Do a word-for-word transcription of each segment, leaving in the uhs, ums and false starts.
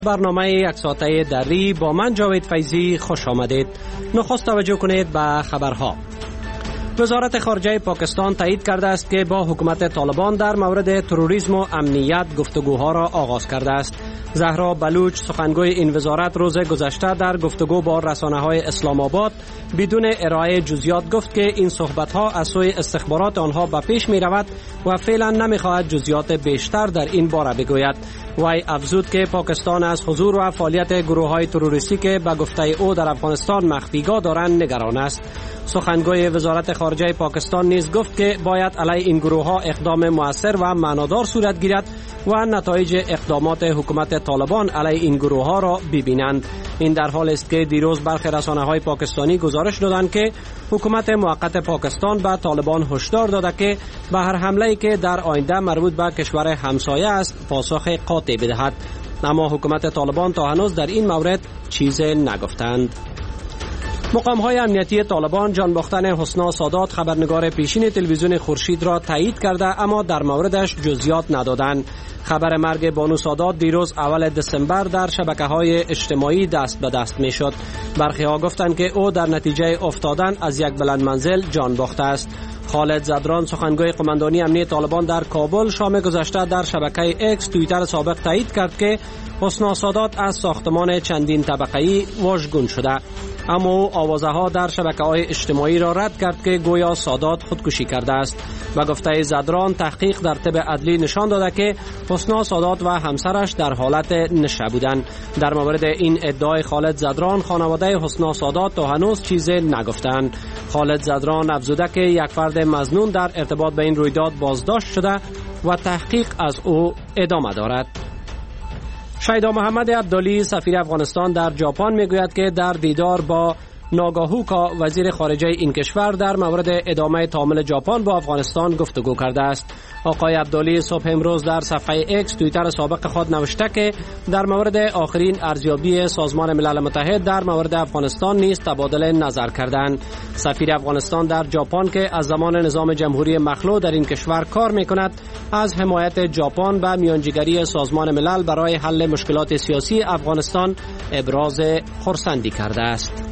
برنامه یک ساعته دری با من جاوید فیضی خوش آمدید. نخست توجه کنید به خبرها. وزارت خارجه پاکستان تایید کرده است که با حکومت طالبان در مورد تروریسم و امنیت گفتگوها را آغاز کرده است. زهرا بلوچ سخنگوی این وزارت روز گذشته در گفتگو با رسانه‌های اسلام آباد بدون ارائه جزئیات گفت که این صحبت‌ها از سوی استخبارات آنها به پیش می‌رود و فعلا نمی‌خواهد جزئیات بیشتر در این باره بگوید. وی افزود که پاکستان از حضور و فعالیت گروه‌های تروریستی که به گفته او در افغانستان مخفیگاه دارند نگران است. سخنگوی وزارت خارجه پاکستان نیز گفت که باید علیه این گروه‌ها اقدام مؤثر و معنادار صورت گیرد و نتایج اقدامات حکومت طالبان علیه این گروه‌ها را ببینند. این در حال است که دیروز برخی رسانه‌های پاکستانی گزارش دادند که حکومت موقت پاکستان به طالبان هشدار داده که به هر حمله‌ای که در آینده مربوط به کشور همسایه است پاسخ قاطع بدهد. اما حکومت طالبان تا هنوز در این مورد چیزی نگفتند. مقام‌های امنیتی طالبان جان باختن حسنا سادات خبرنگار پیشین تلویزیون خورشید را تایید کرده اما در موردش جزئیات ندادند. خبر مرگ بانو سادات دیروز اول دسامبر در شبکه‌های اجتماعی دست به دست می‌شد. برخی‌ها گفتند که او در نتیجه افتادن از یک بلند منزل جان باخته است. خالد زدران سخنگوی قماندانی امنیتی طالبان در کابل شام گذشته در شبکه اکس توییتر سابق تایید کرد که حسنا سادات از ساختمان چندین طبقه‌ای واژگون شده. اما او آوازه‌ها در شبکه‌های اجتماعی را رد کرد که گویا سادات خودکشی کرده است. و گفته زدران تحقیق در طب عدلی نشان داده که حسنا سادات و همسرش در حالت نشه بودند. در مورد این ادعای خالد زدران خانواده حسنا سادات تا هنوز چیزی نگفتند. خالد زدران افزوده که یک فرد مظنون در ارتباط به این رویداد بازداشت شده و تحقیق از او ادامه دارد. شیدا محمد عبدالی سفیر افغانستان در ژاپن میگوید که در دیدار با ناگاهوکا وزیر خارجه این کشور در مورد ادامه تعامل ژاپن با افغانستان گفتگو کرده است. آقای عبدالی صبح امروز در صفحه اکس توییتر سابق خود نوشته که در مورد آخرین ارزیابی سازمان ملل متحد در مورد افغانستان نیز تبادل نظر کردند. سفیر افغانستان در ژاپن که از زمان نظام جمهوری مخلوع در این کشور کار میکند از حمایت ژاپن و میانجیگری سازمان ملل برای حل مشکلات سیاسی افغانستان ابراز خرسندی کرده است.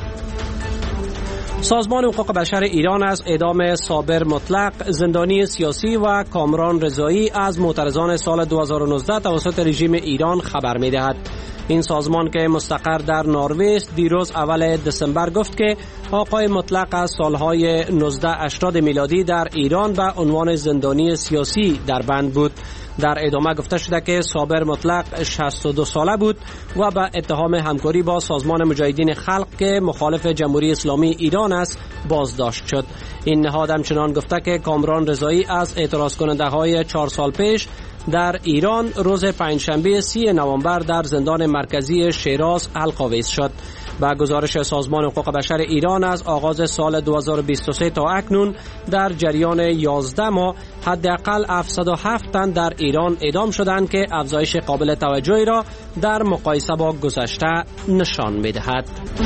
سازمان حقوق بشر ایران از اعدام صابر مطلق زندانی سیاسی و کامران رضایی از معترضان سال دو هزار و نوزده توسط رژیم ایران خبر می‌دهد. این سازمان که مستقر در نروژ است دیروز اول دسامبر گفت که آقای مطلق از سالهای نوزده هشتاد میلادی در ایران به عنوان زندانی سیاسی در بند بود. در ادامه گفته شده که صابر مطلق شصت و دو ساله بود و به اتهام همکاری با سازمان مجاهدین خلق که مخالف جمهوری اسلامی ایران است بازداشت شد. این نهاد همچنان گفته که کامران رضایی از اعتراض کننده های چهار سال پیش در ایران روز پنجشنبه سی نوامبر در زندان مرکزی شیراز حلق‌آویز شد. با گزارش سازمان حقوق بشر ایران از آغاز سال دو هزار و بیست و سه تا اکنون در جریان یازده ماه حداقل هفتصد و هفت تن در ایران اعدام شدند که افزایش قابل توجهی را در مقایسه با گذشته نشان می‌دهد.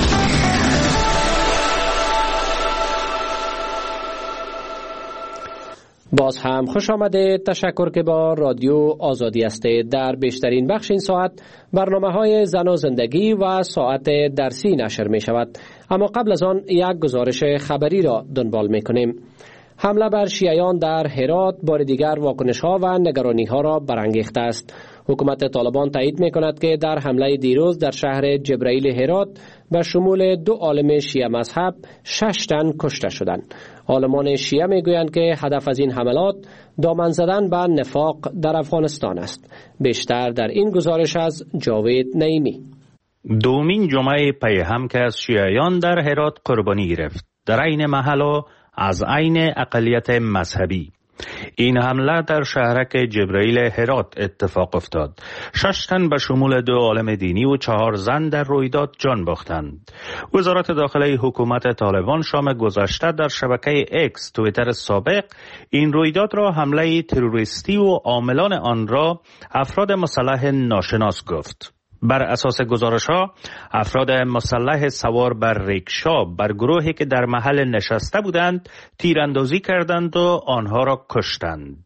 باز هم خوش آمده. تشکر که با رادیو آزادی هستید. در بیشترین بخش این ساعت برنامه های زن و زندگی و ساعت درسی نشر می شود. اما قبل از آن یک گزارش خبری را دنبال می کنیم. حمله بر شیعیان در هرات بار دیگر واکنش ها و نگرانی ها را برانگیخته است. حکومت طالبان تایید می کند که در حمله دیروز در شهر جبرائیل هرات به شمول دو عالم شیعه مذهب شش تن کشته شدند. عالمان شیعه می گویند که هدف از این حملات دامن زدن به نفاق در افغانستان است. بیشتر در این گزارش از جاوید نعیمی. دومین جمعه پی هم که از شیعیان در هرات قربانی گرفت در عین محل از عین اقلیت مذهبی. این حمله در شهرک جبرائیل هرات اتفاق افتاد. شش تن به شمول دو عالم دینی و چهار زن در رویداد جان باختند. وزارت داخله حکومت طالبان شام گذشته در شبکه اکس توییتر سابق این رویداد را حمله تروریستی و عاملان آن را افراد مسلح ناشناس گفت. بر اساس گزارش‌ها افراد مسلح سوار بر ریکشا بر گروهی که در محل نشسته بودند تیراندازی کردند و آنها را کشتند.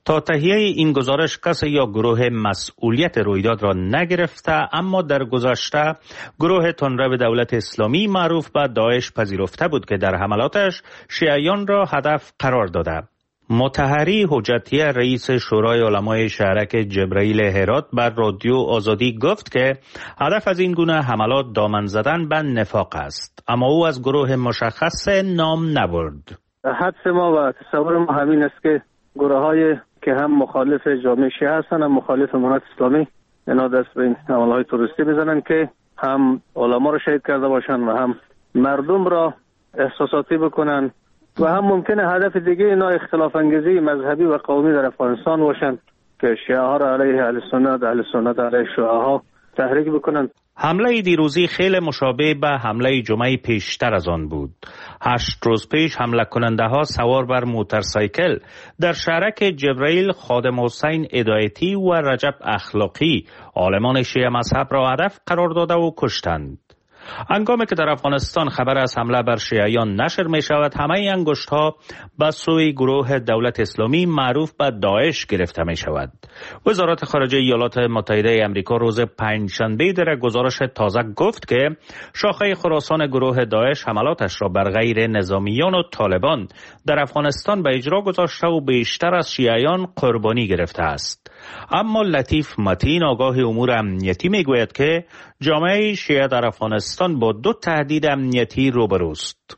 تا تهیه این گزارش کسی یا گروه مسئولیت رویداد را نگرفته، اما در گذشته گروه تندرو دولت اسلامی معروف به داعش پذیرفته بود که در حملاتش شیعیان را هدف قرار داده. مطهری حجتی رئیس شورای علمای شهرک جبرائیل هرات بر رادیو آزادی گفت که هدف از این گونه حملات دامن زدن به نفاق است، اما او از گروه مشخص نام نبرد. حدس ما و تصور ما همین است که گروه های که هم مخالف جامعه شیعه هستند هم مخالف امت اسلامی اینا دست به این حملات تروریستی بزنن که هم علما را شهید کرده باشند و هم مردم را احساساتی بکنن و هم ممکنه هدف دیگه اینا اختلاف انگیزی مذهبی و قومی در افغانستان باشند که شیعه ها را علیه اهل سنت، اهل سنت علیه شیعه ها تحریک بکنند. حمله دیروزی خیلی مشابه به حمله جمعه پیشتر از آن بود. هشت روز پیش حمله کننده ها سوار بر موتورسایکل در شهرک جبرائیل خادم حسین هدایتی و رجب اخلاقی عالمان شیعه مذهب را هدف قرار داده و کشتند. هنگامی که در افغانستان خبر از حمله بر شیعیان نشر می شود، همه انگشت ها به سوی گروه دولت اسلامی معروف به داعش گرفته می شود. وزارت خارجه ایالات متحده آمریکا روز پنجشنبه در گزارش تازه گفت که شاخه خراسان گروه داعش حملاتش را بر غیر نظامیان و طالبان در افغانستان به اجرا گذاشته و بیشتر از شیعیان قربانی گرفته است. اما لطیف متین آگاه امور امنیتی می گوید که جامعه شیعه در افغانستان با دو تهدید امنیتی روبروست.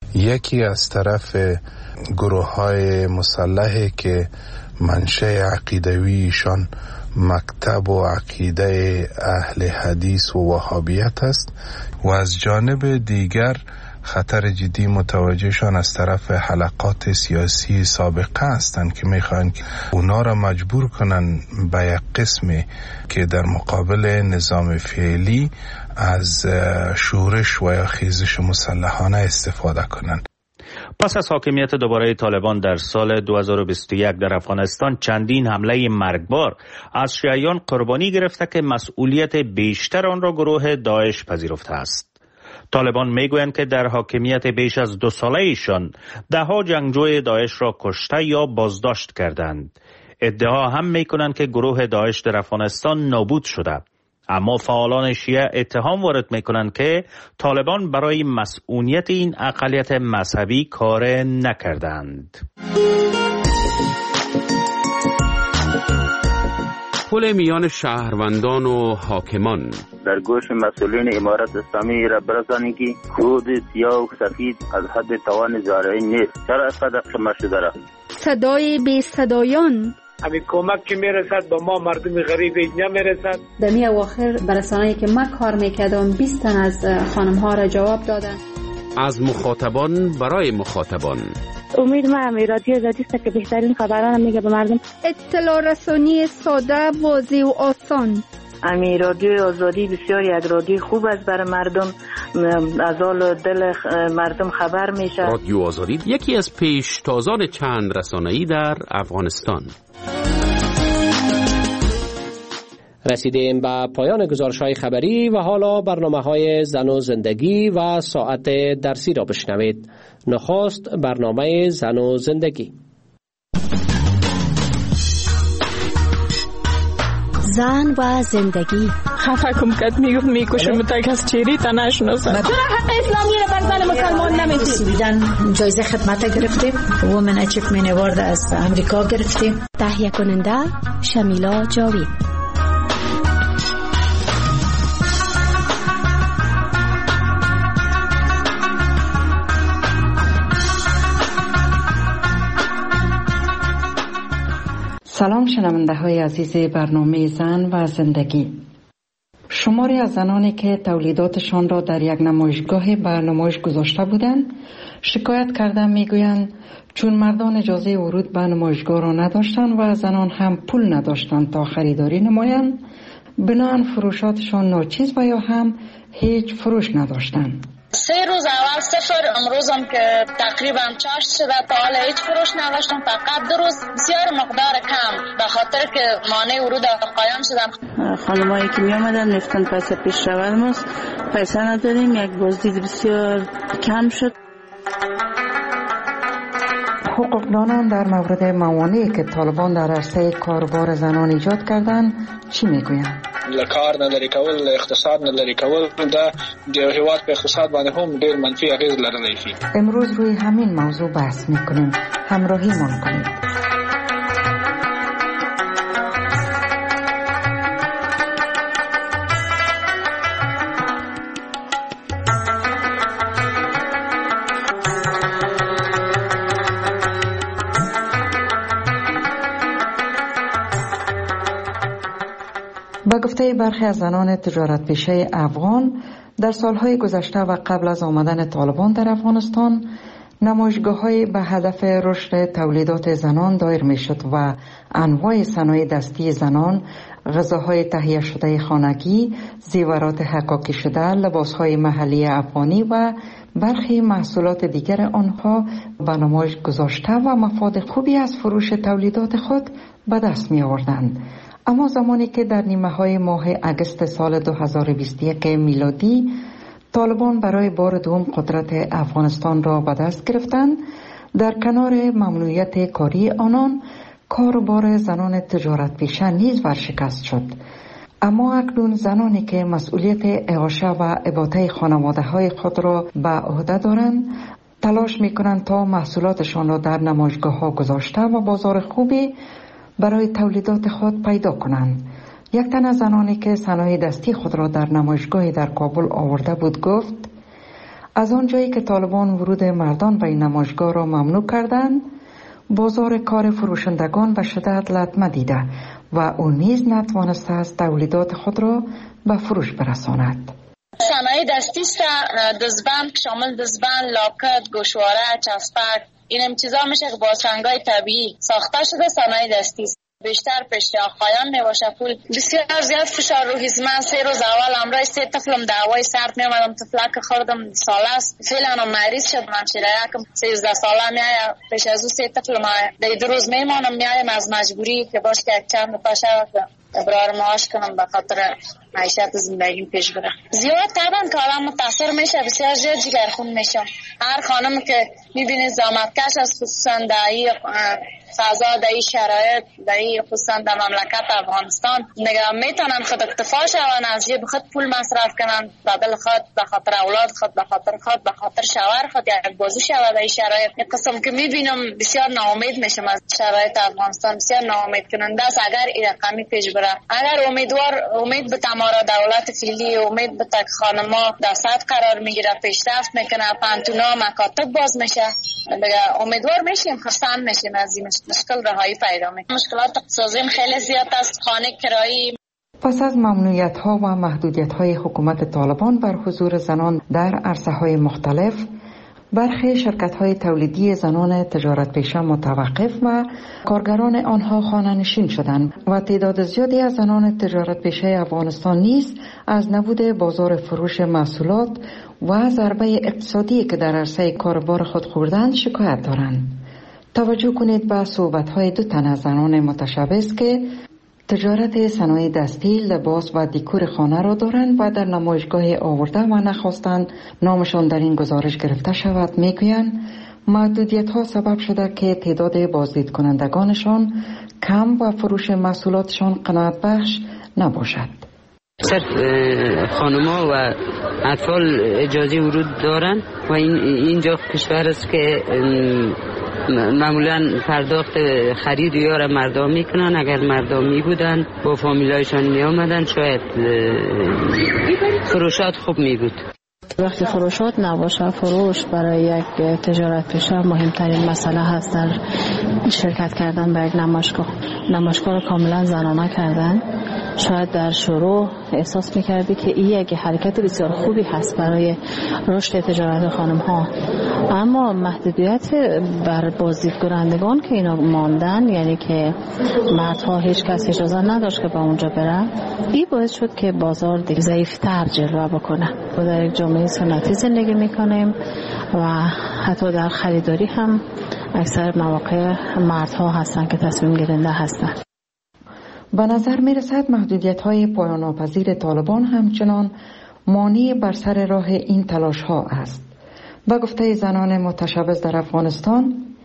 یکی از طرف گروه های مسلحی که منشأ عقیدویشان مکتب و عقیده اهل حدیث و وهابیت است و از جانب دیگر خطر جدی متوجهشان از طرف حلقات سیاسی سابقه هستند که میخواهند که اونا را مجبور کنن به یک قسمی که در مقابل نظام فعلی از شورش و یا خیزش مسلحانه استفاده کنند. پس از حاکمیت دوباره طالبان در سال دو هزار و بیست و یک در افغانستان چندین حمله مرگبار از شیعیان قربانی گرفته که مسئولیت بیشتر آن را گروه داعش پذیرفته است. طالبان میگویند که در حاکمیت بیش از دو ساله ایشان ده ها جنگجوی داعش را کشته یا بازداشت کردند. ادعا هم میکنند که گروه داعش در افغانستان نابود شده، اما فعالان شیعه اتهام وارد میکنند که طالبان برای مسئولیت این اقلیت مذهبی کار نکردند. پل میان شهروندان و حاکمان در گوش مسئولین امارت اسلامی را برسانید که کود سیاه و سفید از حد توان زارعین نیست. چرا افقدر شما شده را؟ صدای بی صدایان همین کمک که میرسد با ما مردم غریب اینجا میرسد. دمی اواخر برسانه‌ای که من کار میکردم بیست تن از خانم ها را جواب دادن. از مخاطبان برای مخاطبان. امید ما همی رادیو آزادی است که بهترین خبران میگه به مردم. اطلاع رسانی ساده، واضح و آسان. امی رادیو آزادی بسیار یک رادیو خوب است برای مردم، از حال دل مردم خبر میشه. رادیو آزادی یکی از پیشتازان چند رسانه‌ای در افغانستان. رسیدیم به پایان گزارش‌های خبری و حالا برنامه‌های زن و زندگی و ساعت درسی را بشنوید. نخست برنامه زن و زندگی. زن و زندگی. خفه کم کت میگفت میکشم متک از چیری تا نشناسم. چرا حق اسلامی رو بر زن مسلمان نمیدی؟ بیدن جایزه خدمت گرفتیم، وومن اچیومنت اوارد از امریکا گرفتیم. تهیه کننده شمیلا جاوید. سلام شنونده های عزیز برنامه زن و زندگی. شماری از زنانی که تولیداتشان را در یک نمایشگاه به نمایش گذاشته بودند شکایت کرده میگویند چون مردان اجازه ورود به نمایشگاه را نداشتند و زنان هم پول نداشتند تا خریداری نمایند، بنابراین فروشاتشان ناچیز و یا هم هیچ فروش نداشتند. سه روز اول صفر، امروزم که تقریبا چاشت شده تا حالا هیچ فروش نداشتم، فقط دو روز بسیار مقدار کم به خاطر که مانع ورود قایم شدم. خانمایی که می آمدن نفتن پس پیش رود ماست، پیسه نداریم، یک بازدید بسیار کم شد. حقوقدانان در مورد موانعی که طالبان در عرصه کاربار زنان ایجاد کردند چی میگویند؟ کار نداری کول، اقتصاد نداری کول، دا د هیواد په اقتصاد باندې هم ډیر منفي اغیز لرلی شي. امروز روی همین موضوع بحث میکنیم. همراهی مان کنید. با گفته برخی از زنان تجارت پیشه افغان در سالهای گذشته و قبل از آمدن طالبان در افغانستان نمایشگاه‌های به هدف رشد تولیدات زنان دایر می‌شد و انواع صنایع دستی زنان، غذاهای تهیه شده خانگی، زیورات حکاکی شده، لباسهای محلی افغانی و برخی محصولات دیگر آنها به نمایش گذاشته و مفاد خوبی از فروش تولیدات خود به دست می آوردند. اما زمانی که در نیمه های ماه اگست سال دو هزار و بیست و یک میلادی طالبان برای بار دوم قدرت افغانستان را به دست گرفتند، در کنار ممنوعیت کاری آنان کاربار زنان تجارت پیشه نیز ورشکست شد. اما اکنون زنانی که مسئولیت اعاشه و اباطه خانواده های خود را به عهده دارند تلاش می کنند تا محصولاتشان را در نمایشگاه ها گذاشته و بازار خوبی برای تولیدات خود پیدا کنند. یک تن از زنانی که صنایع دستی خود را در نمایشگاهی در کابل آورده بود گفت از آنجایی که طالبان ورود مردان به این نمایشگاه را ممنوع کردند، بازار کار فروشندگان به شدت لطمه دیده و او نیز نتوانسته است تولیدات خود را به فروش برساند. صنایع دستی است، دزبند شامل دزبند، لاکت، گوشواره، چسبک، این هم چیزا میشه که با سنگای طبیعی ساخته شده صنایع دستی است. بیشتر پشت آقایان میباشه پول. بسیار زیاد فشار روحی من سه روز اول امروز سه طفلم دعوای سرد میامدم، طفلک خوردم ساله است فعلا مریض شد، منشیره یکم سیزده ساله میایه، پیش از او سه طفلم در دو روز میمانم میایم از مجبوری که باش که چند پشه ابرار معاش کنم به خاطر معیشت زندگی پیش بره. زیاد طبعا که آدم متاثر میشه، بسیار زیاد جگرخون میشم. هر خانم که میبینه زحمتکش از خصوصا در این فضا، در این شرایط، در این خصوصا در مملکت افغانستان نگاه میتونن خود اکتفا شون، از جیب خود پول مصرف کنن به دل خود، به خاطر اولاد خود، به خاطر خود، به خاطر شوهر خود یک بازو شود. در این شرایط یک قسم که میبینم بسیار ناامید میشم از شرایط افغانستان، بسیار ناامید کننده است. اگر این رقمی پیش بره، اگر امیدوار امید به تمارا دولت فعلی، امید به تک خانما در صد قرار میگیره، پیشرفت میکنه، پانتونا مکاتب باز میشه، دیگه امیدوار میشیم، خرسند میشیم از این مشکل رهایی پیدا میکنه. مشکلات اقتصادی خیلی زیاد است، خانه کرایی. پس از ممنوعیت ها و محدودیت های حکومت طالبان بر حضور زنان در عرصه های مختلف، برخی شرکت های تولیدی زنان تجارت پیشه متوقف و کارگران آنها خانه‌نشین شدند و تعداد زیادی از زنان تجارت پیشه افغانستان نیز از نبود بازار فروش محصولات و ضربه اقتصادی که در عرصه کاربار خود خوردند شکایت دارند. توجه کنید به صحبت های دو تن از زنان متشبث که تجارت صنایع دستی، لباس و دیکور خانه را دارند و در نمایشگاه آورده و نخواستند نامشان در این گزارش گرفته شود. میگویند محدودیت ها سبب شده که تعداد بازدید کنندگانشان کم و فروش محصولاتشان قناعت بخش نباشد. صرف خانم‌ها و اطفال اجازه ورود دارند و این اینجا کشور است که معمولا پرداخت خرید یا مردم میکنن. اگر مردمی بودن با فامیلایشان می آمدن شاید فروشات خوب می بود. وقتی فروشات نباشه، فروش برای یک تجارت پیشه مهمترین مسئله هست. در شرکت کردن به یک نمایشگاه نمایشگاه رو کاملا زنانه کردن. شاید در شروع احساس میکردی که این یک حرکت بسیار خوبی هست برای رشد تجارت خانم ها، اما محدودیت بر بازدید کنندگان که اینا ماندن، یعنی که مردها هیچ کس اجازه نداشت که به اونجا بره، این باعث شد که بازار دیگه ضعیفتر جلوه بکنه. ما در یک جامعه سنتی زندگی میکنیم و حتی در خریداری هم اکثر مواقع مردها هستن که تصمیم گیرنده هستن. به نظر می رسد محدودیت های پایان ناپذیر طالبان همچنان مانع بر سر راه این تلاش ها است. به گفته زنان متشبث در افغانستان،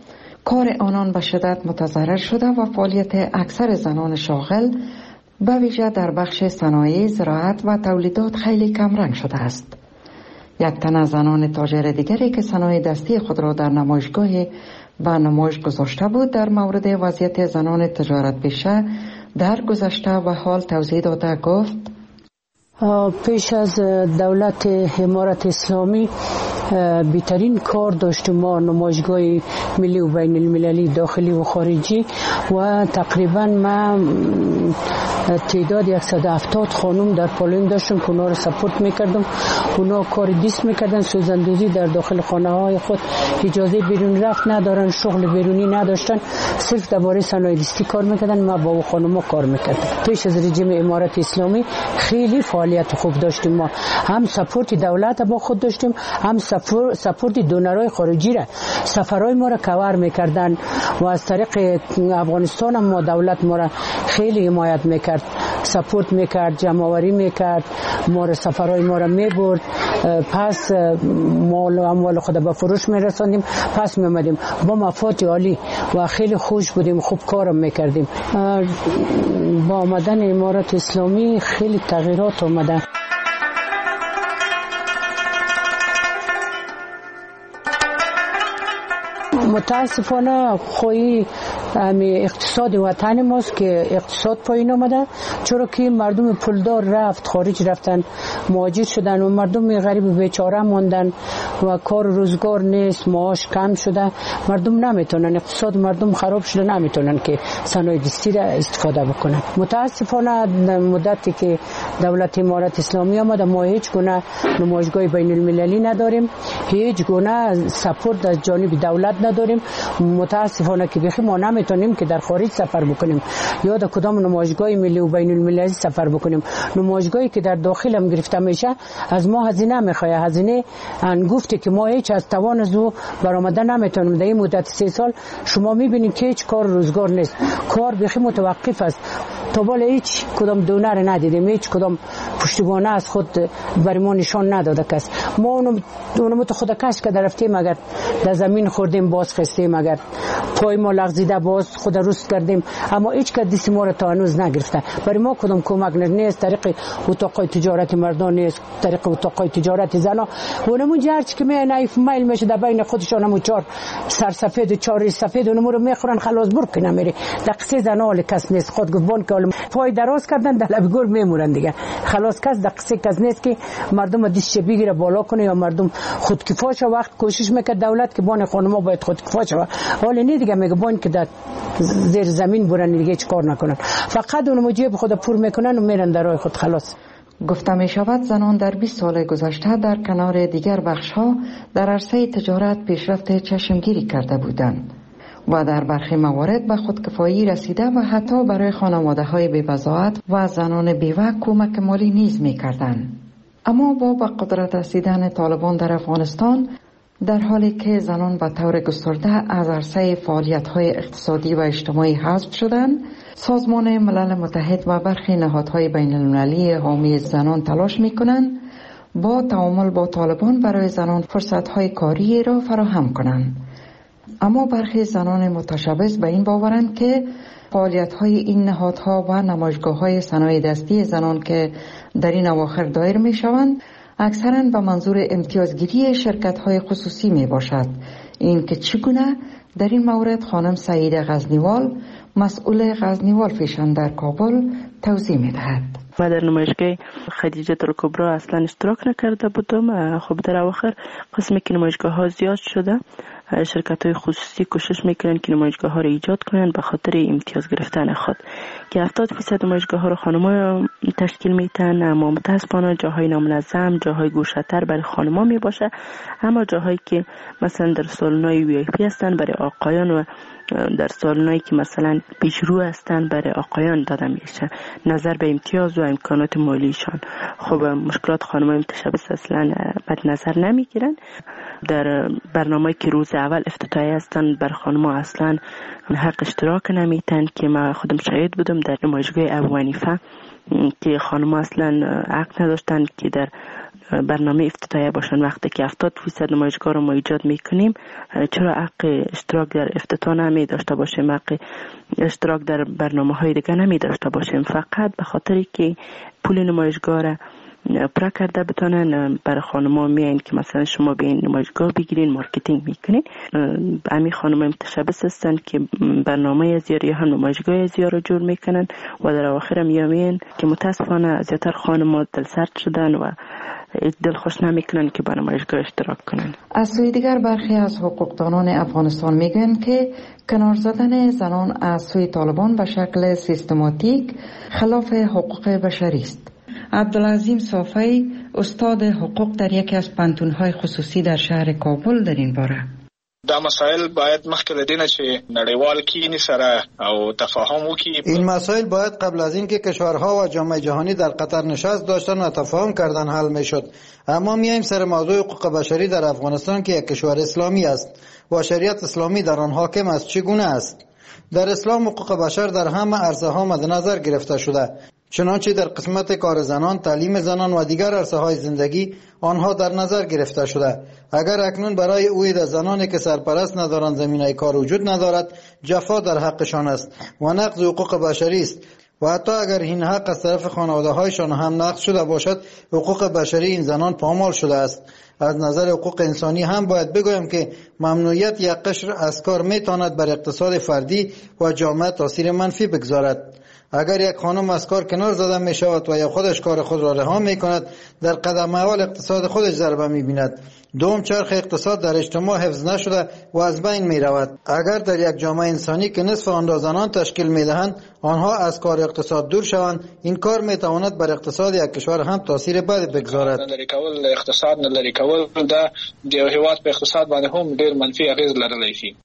کار آنان به شدت متضرر شده و فعالیت اکثر زنان شاغل به ویژه در بخش صنایع، زراعت و تولیدات خیلی کمرنگ شده است. یک تن از زنان تاجر دیگری که صنایع دستی خود را در نمایشگاه به نمایش گذاشته بود در مورد وضعیت زنان تجارت پیشه در گذشته و حال توضیح داده گفت: پیش از دولت امارت اسلامی بهترین کار داشتیم ما نمایشگاه ملی و بین المللی داخلی و خارجی و تقریبا ما تعداد صد و هفتاد خانم در پالویم داشتم که اونا رو سپورت میکردم. اونا کار دیست میکردن، سوزندوزی در داخل خانه های خود، اجازه بیرون رفت ندارن، شغل بیرونی نداشتن، صرف درباره صنایع دستی کار میکردن. ما با خانم ها کار میکردم. پیش از رژیم امارت اسلامی خیلی فعالیت خوب داشتیم. ما هم سپورت دولت با خود داشتیم، هم سپورت دونرهای خارجی را، سفرهای ما را کور میکردن و از طریق افغانستان هم ما دولت ما را خیلی حمایت میکرد، سپورت میکرد، جمع‌آوری میکرد، ما را سفرهای ما را میبرد، پس مال و اموال خود به فروش میرساندیم، پس میامدیم با مفاد عالی و خیلی خوش بودیم، خوب کارم میکردیم. با آمدن امارت اسلامی خیلی تغییرات آمده. متاسفانه خوی اقتصاد وطن ماست که اقتصاد پایین آمده، چرا که مردم پولدار رفت خارج، رفتن مهاجر شدن و مردم غریب بیچاره ماندن و کار روزگار نیست، معاش کم شده، مردم نمیتونن، اقتصاد مردم خراب شده، نمیتونن که صنایع دستی را استفاده بکنن. متاسفانه در مدتی که دولت امارت اسلامی آمده ما هیچ گونه نمایشگاه بین المللی نداریم، هیچ گونه سپورت از جانب دولت نداریم. متاسفانه که بخی ما نمیتونیم که در خارج سفر بکنیم یا در کدام نمایشگاه ملی و بین المللی سفر بکنیم. نمایشگاهی که در داخل هم گرفته میشه از ما هزینه میخواد، هزینه انگفته که ما هیچ از توان از او برآمده نمیتونیم. در این مدت سه سال شما میبینید که هیچ کار روزگار نیست، کار بخی متوقف است. تا بالا هیچ کدام دونر ندیدیم، هیچ کدام پشتیبانه از خود بر ما نشان نداده کس. ما اونم اونم تو خود کش که رفتیم، اگر در زمین خوردیم باز خستیم، اگر پای ما لغزیده باز خود روست کردیم، اما هیچ کس دست ما را تا هنوز نگرفته. برای ما کدام کمک نیست، طریق اتاقای تجارت مردان نیست، طریق اتاقای تجارت زنا. اونمون جرچ که می نایف میل میشه در بین خودشان، همون چهار سرسفید و چهار سفید اونم رو میخورن، خلاص برک نمیره. دقیقه زنا کس نیست، خود گفتن که پای دراز کردن در لب گور میمونن دیگه، خلاص کس دقیقه کس نیست که مردم دستش بگیره بالا کنه یا مردم خودکفا شه. وقت کوشش میکرد دولت که بان خانم‌ها باید خودکفا شه، حالا نه دیگه میگه بان که در زیر زمین برن دیگه چیکار نکنن، فقط اونم جیب خود پر میکنن و میرن در راه خود. خلاص گفته می شود زنان در بیست سال گذشته در کنار دیگر بخش‌ها در عرصه تجارت پیشرفت چشمگیری کرده بودند و در برخی موارد به خودکفایی رسیده و حتی برای خانواده‌های بی‌بضاعت و زنان بیوه کمک مالی نیز می‌کردند. اما با به قدرت رسیدن طالبان در افغانستان، در حالی که زنان به طور گسترده از عرصه فعالیت‌های اقتصادی و اجتماعی حذف شدند، سازمان ملل متحد و برخی نهادهای بین‌المللی حامی زنان تلاش می‌کنند با تعامل با طالبان برای زنان فرصت‌های کاری را فراهم کنند. اما برخی زنان متشبث به این باورند که فعالیت‌های این نهادها و نمایشگاه‌های صنایع دستی زنان که در این اواخر دایر می‌شوند اکثراً به منظور امتیازگیری شرکت‌های خصوصی میباشد. این که چگونه در این مورد خانم سعیده غزنیوال، مسئول غزنیوال فیشن در کابل، توضیح می‌دهد. و در نمایشگاه خدیجه الکبری اصلا اشتراک نکرده بودم. خب در اواخر قسمی که نمایشگاه ها زیاد شده، شرکت های خصوصی کوشش میکنن که نمایشگاه ها را ایجاد کنن به خاطر امتیاز گرفتن خود، که هفتاد درصد نمایشگاه ها را خانم‌ها تشکیل میدن. اما متاسفانه جاهای نامنظم، جاهای گوشه‌تر برای خانم‌ها میباشه، اما جاهایی که مثلا در سالن‌های وی آی پی هستن برای آقایان و در سالنایی که مثلا پیشرو هستن برای آقایان داده میشه، نظر به امتیاز و امکانات مالیشان. خب مشکلات خانم‌های متشبث اصلا بد نظر نمیگیرن. در برنامه‌ای که روز اول افتتاحی هستن بر خانم‌ها اصلا حق اشتراک نمیتن، که من خودم شاهد بودم در نمایشگاه ابو حنیفه که خانم اصلا حق نداشتن که در برنامه افتتاحیه باشن. وقتی که هفتاد فیصد نمایشگاه رو ما ایجاد میکنیم، چرا حق اشتراک در افتتاح نمی داشته باشیم، حق اشتراک در برنامه های دیگه نمی داشته باشیم؟ فقط به خاطری که پول نمایشگاه را پرا کرده بتانن برای خانما میاین که مثلا شما بیاین نمایشگاه بگیرین، مارکتینگ میکنین. همین خانما متشبث هستن که برنامه ازیار یا هم نمایشگاه ازیار رو جور میکنن و در آخر میامین که متاسفانه زیادتر خانما دلسرد شدن و دلخوش نمیکنن که برای نمایشگاه اشتراک کنن. از سوی دیگر برخی از حقوقدانان افغانستان میگن که کنار زدن زنان از سوی طالبان به شکل سیستماتیک خلاف حقوق بشری است. عبدالعظیم صافی، استاد حقوق در یکی از پانتون‌های خصوصی در شهر کابل، در این باره: دا مسائل باید مخکې له دې نه چې نړیوال کینی سره او تفاهم وکړي. این مسائل باید قبل از اینکه کشورها و جامعه جهانی در قطر نشست داشتن و تفاهم کردن حل میشد. اما میایم سر موضوع حقوق بشری در افغانستان که یک کشور اسلامی است و شریعت اسلامی در آن حاکم است چگونه است؟ در اسلام حقوق بشر در همه عرصه ها مد نظر گرفته شده، چنانچه در قسمت کار زنان، تعلیم زنان و دیگر عرصه های زندگی آنها در نظر گرفته شده. اگر اکنون برای اوید زنانی که سرپرست ندارند زمینه کار وجود ندارد، جفا در حقشان است و نقض حقوق بشری است. و حتی اگر این حق از طرف خانواده هایشان هم نقض شده باشد، حقوق بشری این زنان پامال شده است. از نظر حقوق انسانی هم باید بگویم که ممنوعیت یک قشر از کار میتواند بر اقتصاد فردی و جامعه تاثیر منفی بگذارد. اگر یک خانم از کار کنار زده می شود و یا خودش کار خود را رها می کند، در قدم اول اقتصاد خودش ضربه می بیند. دوم، چرخ اقتصاد در اجتماع حفظ نشده و از بین می رود. اگر در یک جامعه انسانی که نصف آن را زنان تشکیل می دهند آنها از کار اقتصاد دور شوند، این کار می تواند بر اقتصاد یک کشور هم تاثیر بد بگذارد. لری کول اقتصاد نه لری کول دا د یو هیواد په اقتصاد باندې هم ډیر منفي اغیز لرلی شي.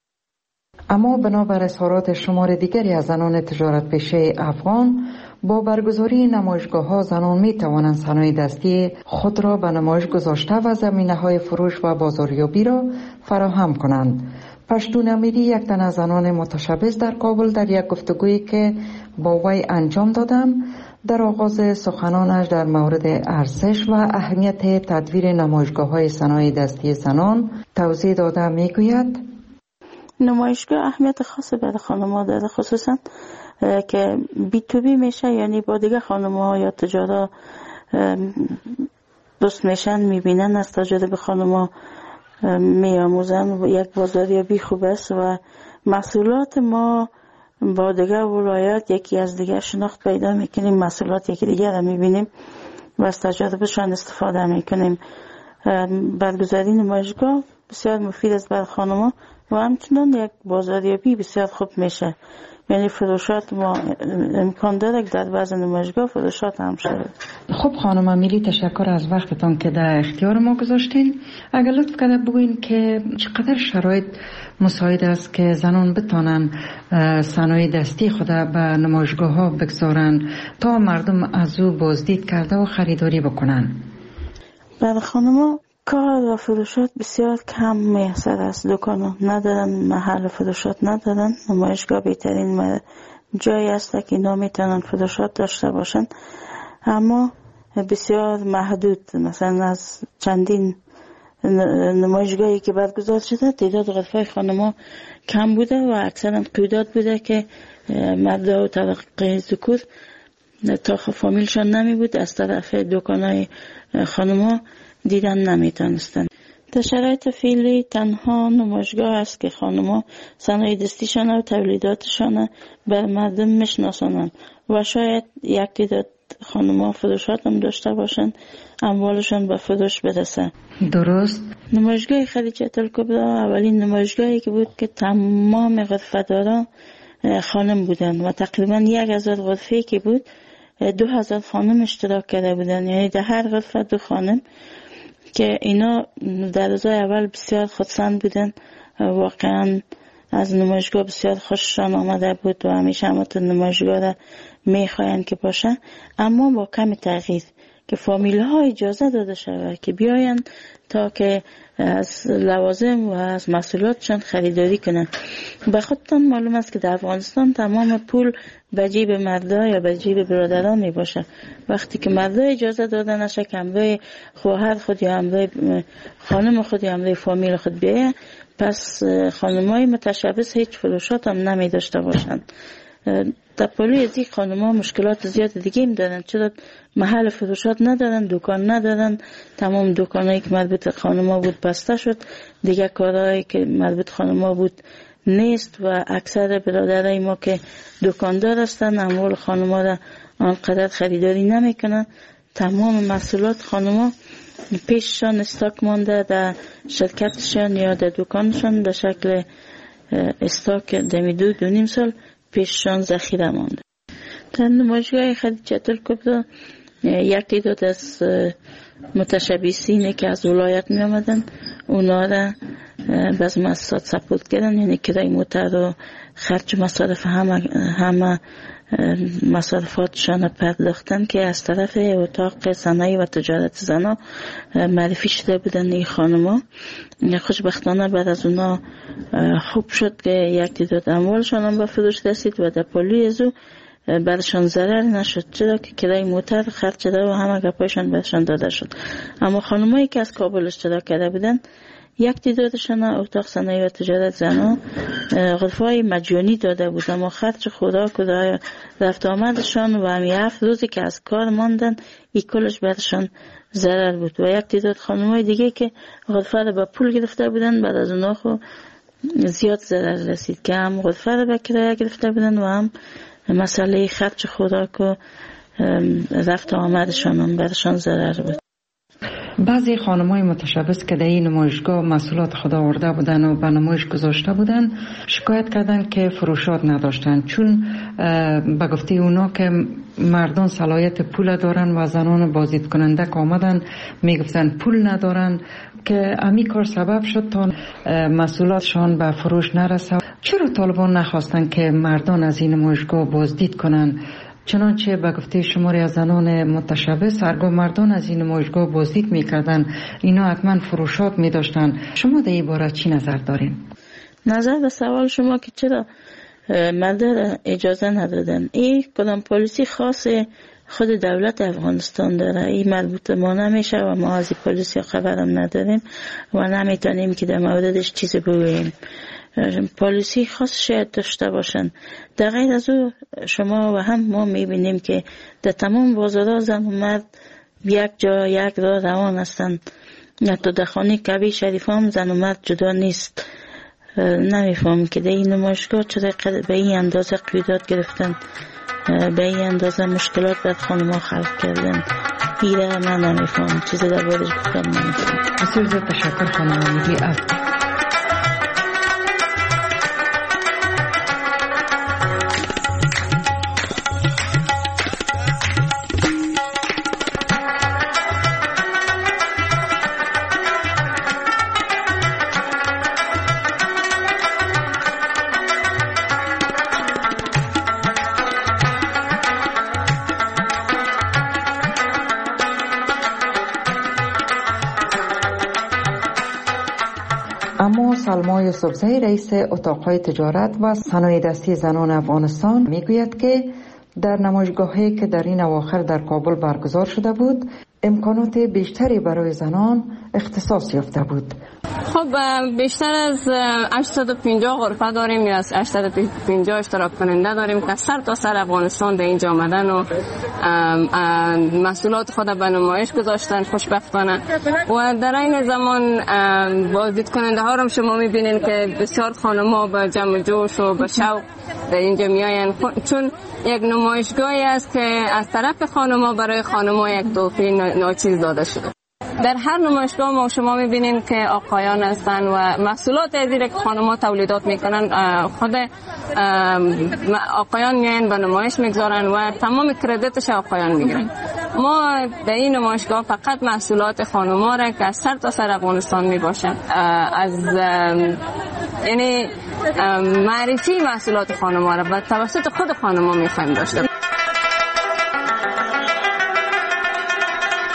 اما بنابر اظهارات شمار دیگری از زنان تجارت پیشه افغان، با برگزاری نمایشگاه ها زنان می توانند صنایع دستی خود را به نمایش گذاشته و زمینه های فروش و بازاریابی را فراهم کنند. پشتون امیری، یک تن از زنان متشبث در کابل، در یک گفتگویی که با وی انجام دادم در آغاز سخنانش در مورد ارزش و اهمیت تدویر نمایشگاه های صنایع دستی زنان توضیح داده می گوید: نمایشگاه اهمیت خاصی برای خانم‌ها داره، خصوصا که بی تو بی میشه، یعنی با دیگه خانم‌ها یا تجارا دوست میشن، میبینن، از تجربه خانم‌ها میاموزن. یک بازاریابی خوب است و محصولات ما با دیگه ولایات یکی از دیگه شناخت پیدا میکنیم، محصولات یکی دیگه رو میبینیم و از تجربهشان استفاده میکنیم. برگزاری نمایشگاه بسیار مفید است برای خانم‌ها و همچنان یک بازاریابی بسیار خوب میشه، یعنی فروشات ما امکان داره که در بعض نمایشگاه فروشات هم شده. خب خانم امیری، تشکر از وقتتان که در اختیار ما گذاشتین. اگر لطف کرده بگوین که چقدر شرایط مساعد است که زنان بتانن صنایع دستی خود به نمایشگاه ها بگذارن تا مردم از او بازدید کرده و خریداری بکنن؟ برای خانم‌ها کار و فروشات بسیار کم میسر است. دکان ندارن، محل فروشات ندارن. نمایشگاه بهترین جایی است که اینا میتونن فروشات داشته باشن، اما بسیار محدود. مثلا از چندین نمایشگاهی که برگزار شده تعداد غرفه خانم‌ها کم بوده و اکثرا قیودات بوده که مردا و طبقه ذکور تا فامیلشان نمی بود از طرف دکان‌های خانم‌ها دیدن نمیتونستن. در شرایط فعلی تنها نمایشگاه است که خانم‌ها صنایع دستیشان و تولیداتشان بر مردم میشناسانند و شاید یک تعداد خانم‌ها فروشات هم داشته باشند، اموالشان به فروش برسه. درست. نمایشگاه خدیجه الکبری اولین نمایشگاهی که بود که تمام غرفه‌داران خانم بودند و تقریبا یک هزار غرفه که بود دو هزار خانم اشتراک کرده بودند، یعنی در هر غرفه دو خانم، که اینا در روزای اول بسیار خودسند بودن. واقعا از نمایشگاه بسیار خوششان آمده بود و همیشه همه نمایشگاه را میخواین که باشه، اما با کم تغییر که فامیل ها اجازه داده شود که بیاین تا که از لوازم و از محصولاتشان خریداری کنند. به خودتان معلوم است که در افغانستان تمام پول به جیب مردا یا به جیب برادران می باشه. وقتی که مردا اجازه داده نشه که همراه خواهر خود یا همراه خانم خود یا همراه فامیل خود بیایه، پس خانمای متشبث هیچ فروشات هم نمی داشته باشند. در پلوی از این خانم ها مشکلات زیاد دیگه هم دارن، چرا محل فروشات ندارن، دکان ندارن، تمام دکانایی که مربوط خانم ها بود بسته شد، دیگه کارهایی که مربوط خانم ها بود نیست و اکثر برادرای ما که دکاندار هستن اموال خانم ها را آنقدر خریداری نمی کنن. تمام محصولات خانم ها پیششان استاک مانده در شرکتشان یا در دکانشان به شکل استاک دمی دو دو نیم سال پیششان ذخیره مانده. در نمایشگاه خدیجه الکبری یک تعداد از متشبثین که از ولایت می آمدن اونا را باز مؤسسات سپورت کردن، یعنی کرای موتر و خرج مصارف همه همه مصارفاتشان پرداختن که از طرف اتاق صنایع و تجارت زنا معرفی شده بودن این خانما. خوشبختانه بعد از اونا خوب شد که یک تعداد اموالشان هم به فروش رسید و در پلوی ازو برشان ضرر نشد، چرا که کرای موتر خرج شده و همه گپایشان برشان داده شد. اما خانمایی که از کابل اشتراک کرده بودن یک تعدادشان اتاق صنایع و تجارت زنا غرفه‌های مجانی داده بود، اما خرج خوراک و رفت آمدشان و همی هفت روزی که از کار ماندن ای کلش برشان ضرر بود. و یک تعداد خانم‌های دیگه که غرفه رو به پول گرفته بودن بعد از اونها خو زیاد ضرر رسید که هم غرفه رو به کرایه گرفته بودن و هم مسئله خرج خوراک و رفت آمدشان هم برشان ضرر بود. بعضی خانم‌های متشبث که در این نمایشگاه محصولات خود آورده بودن و به نمایش گذاشته بودن شکایت کردن که فروشات نداشتن، چون به گفته اونا که مردان صلاحیت پول دارن و زنان بازدید کننده که آمدن میگفتن پول ندارن، که امی کار سبب شد تا محصولاتشان به فروش نرسه. چرا طالبان نخواستن که مردان از این نمایشگاه بازدید کنن؟ چنانچه به گفته شماری از زنان متشبث هرگاه مردان از این نمایشگاه بازدید میکردن اینا حتما فروشات میداشتن. شما در این باره چی نظر دارین؟ نظر به سوال شما که چرا مردان اجازه ندادن، این کدام پالیسی خاص خود دولت افغانستان داره، این مربوط ما نمیشه و ما از این پالیسی خبرم نداریم و نمیتونیم که در موردش چیزی بگوییم. پالیسی خاص شاید داشته باشن. در غیر از او شما و هم ما میبینیم که در تمام بازارها زن و مرد یک جا یک راه روان هستن. حتی در خانه کعبه شریف هم زن و مرد جدا نیست. نمیفهم که در این نمایشگاه چرا به این اندازه قیودات گرفتن، به این اندازه مشکلات بر خانم ها خلق کردن. ایره من نمیفهم، چیزی در بارش گفتم نمیفهم. بسیار زیاد تشکر خانم آمیدی. از اما سلما یوسفزئی رئیس اتاقهای تجارت و صنایع دستی زنان افغانستان میگوید که در نمایشگاهی که در این اواخر در کابل برگزار شده بود امکانات بیشتری برای زنان اختصاص یافته بود. خب بیشتر از هشتصد و پنجاه غرفه داریم یا از هشتصد و پنجاه اشتراک کننده داریم که سر تا سر افغانستان به اینجا آمدن و محصولات خود به نمایش گذاشتن خوشبختانه. و در این زمان بازدید کننده ها رو شما میبینین که بسیار خانم‌ها با جمع جوش و با شوق در اینجا میاین، چون یک نمایشگاهی است که از طرف خانم‌ها برای خانم‌ها یک تحفه ناچیز داده شده. در هر نمایشگاه ما شما میبینین که آقایان هستن و محصولات ازیره که خانم‌ها تولیدات میکنن خود آقایان میاین به نمایش میگذارن و تمام کردیتش آقایان میگیرن. ما در این نمایشگاه فقط محصولات خانم‌ها را که از سر تا سر افغانستان میباشن از یعنی معرفی محصولات خانم‌ها را به توسط خود خانم‌ها میخوایم داشته.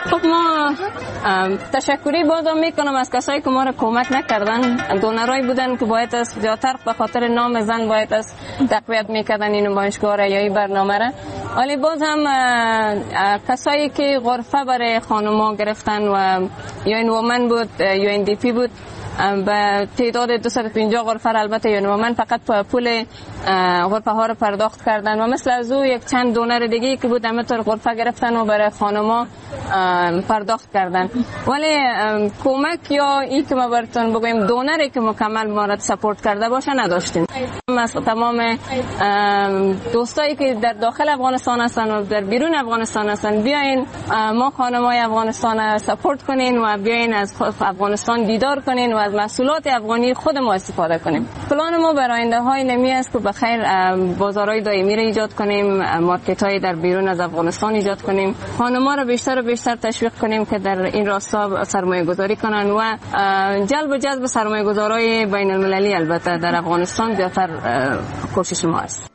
خب ما تشکری بازم میکنم از کسایی که ما را کمک نکردن. دونرایی بودن که باید از زیادتر به خاطر نام زن باید از تقویت میکردن این نمایشگاه را یا این برنامه را. ولی باز هم کسایی که غرفه برای خانوما گرفتن و یا این وومن بود یا این دی پی بود به تعداد دویست و پنجاه غرفه البته یا وومن فقط پول غرفه ها رو پرداخت کردن و مثل از او یک چند دونر دیگه که بود همینطور غرفه گرفتن و برای خانوما پرداخت کردن. ولی کمک یا این که ما براتون بگویم دونری که مکمل ما را سپورت کرده باشه نداشتیم. مثلا تمام دوستایی که در داخل افغانستان هستن و در بیرون افغانستان هستن بیاین ما خانمای افغانستان سپورت کنین و بیاین از افغانستان دیدار کنین و از محصولات افغانی خود ما استفاده کنیم. پلان ما برای آینده های نمی است که بخیر بازارهای دائمی را ایجاد کنیم، مارکت های در بیرون از افغانستان ایجاد کنیم، خانم‌ها را بیشتر و بیشتر تشویق کنیم که در این راستا سرمایه گذاری کنن و جلب و جذب سرمایه گذارای بین المللی البته در افغانستان زیادتر کوشش ما است.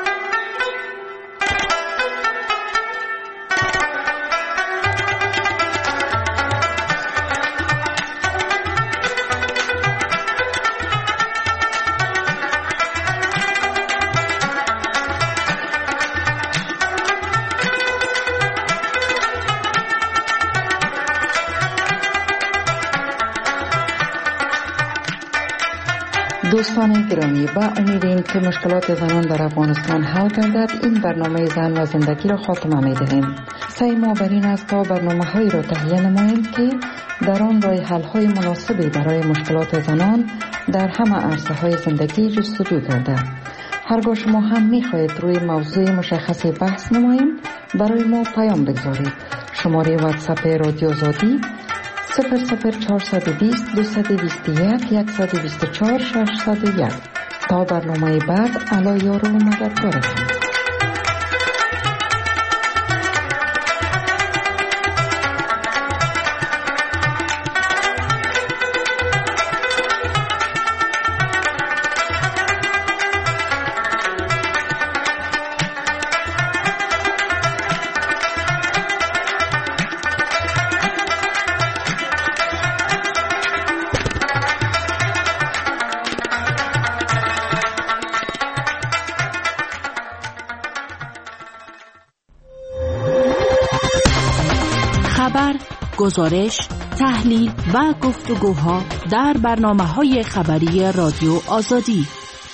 دوستان گرامی، با امیدیم که مشکلات زنان در افغانستان حل گردد این برنامه زن و زندگی را خاتمه می دهیم. سعی ما بر این است تا برنامه هایی را تهیه نماییم که در آن راه حل های مناسبی برای مشکلات زنان در همه عرصه های زندگی جستجو کرده. هرگاه شما هم می خواهید روی موضوع مشخصی بحث نماییم برای ما پیام بگذارید. شماره واتساپ رادیو آزادی صفر صفر چهارصد و بیست دویست و بیست و یک صد و بیست و چهار ششصد و یک. تا برنامه بعد علا یار و مددگارتون. گزارش، تحلیل و گفتگوها در برنامه‌های خبری رادیو آزادی.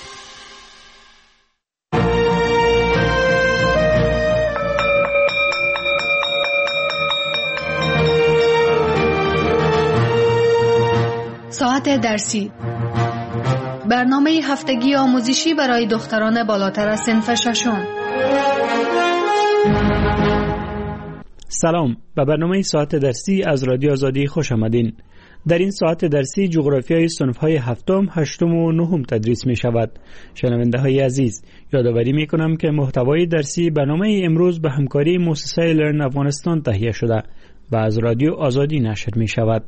ساعت درسی، برنامه هفتگی آموزشی برای دختران بالاتر از صنف ششم. سلام، به برنامه ساعت درسی از رادیو آزادی خوش آمدین. در این ساعت درسی جغرافیای صنف‌های هفتم، هشتم و نهم تدریس می شود. شنونده‌های عزیز، یادآوری می کنم که محتوای درسی برنامه امروز به همکاری مؤسسه لرن افغانستان تهیه شده و از رادیو آزادی نشر می شود.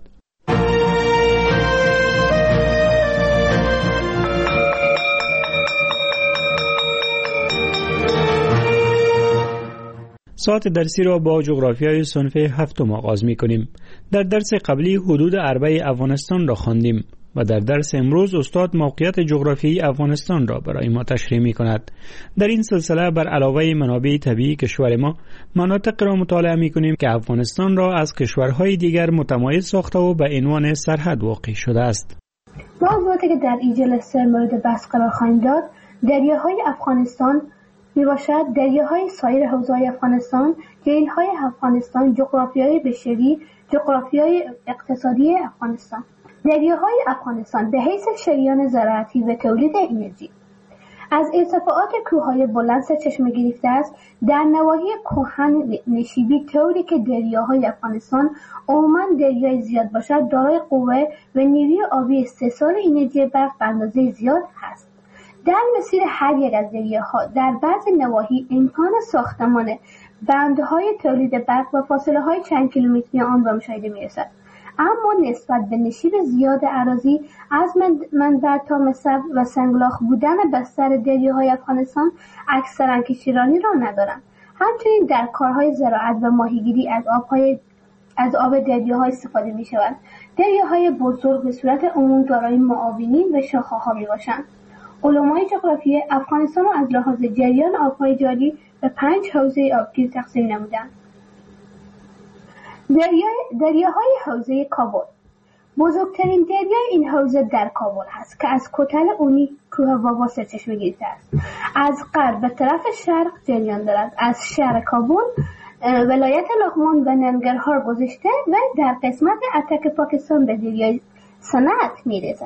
ساعت درسی را با جغرافیای صنف هفتم آغاز می کنیم. در درس قبلی حدود اربع افغانستان را خواندیم و در درس امروز استاد موقعیت جغرافیایی افغانستان را برای ما تشریح می کند. در این سلسله بر علاوه منابع طبیعی کشور ما، مناطق را مطالعه می کنیم که افغانستان را از کشورهای دیگر متمایز ساخته و به عنوان سرحد واقع شده است. موضوعاتی که در این جلسه مورد بحث قرار خواهیم داد، دریاهای افغانستان می باشد، دریاهای سایر حوزه‌های افغانستان، جهیل‌های افغانستان، جغرافیای بشری، جغرافیای اقتصادی افغانستان. دریاهای افغانستان به حیث شریان زراعتی و تولید انرژی از ارتفاعات کوههای بلند سرچشمه گرفته است. در نواحی کهن نشیبی طوری که دریاهای افغانستان عموماً دریای زیاد باشد، دارای قوه و نیروی آبی استحصال انرژی برق به اندازه زیاد هست. در مسیر هر یک از دریاها در بعضی نواحی امکان ساختمان بندهای تولید برق و فاصله های چند کیلومتری آن به مشاهده می رسد. اما نسبت به نشیب زیاد اراضی از منبع تا مصب و سنگلاخ بودن بستر دریاهای افغانستان اکثرا کشتیرانی را ندارند. همچنین در کارهای زراعت و ماهیگیری از آبهای از آب دریاها استفاده می شود. دریاهای بزرگ به صورت عموم دارای معاونین و شاخه‌ها می باشند. علمای جغرافی افغانستان را از لحاظ جریان آبهای جاری به پنج حوزه آبگیر تقسیم نمودند. دریای دریاهای حوزه کابل. بزرگترین دریای این حوزه در کابل است که از کتل اونی کوه بابا سرچشمه گرفته است. از غرب به طرف شرق جریان دارد. از شهر کابل ولایت لغمان و ننگرهار گذشته و در قسمت اتک پاکستان به دریای سند می‌رسد.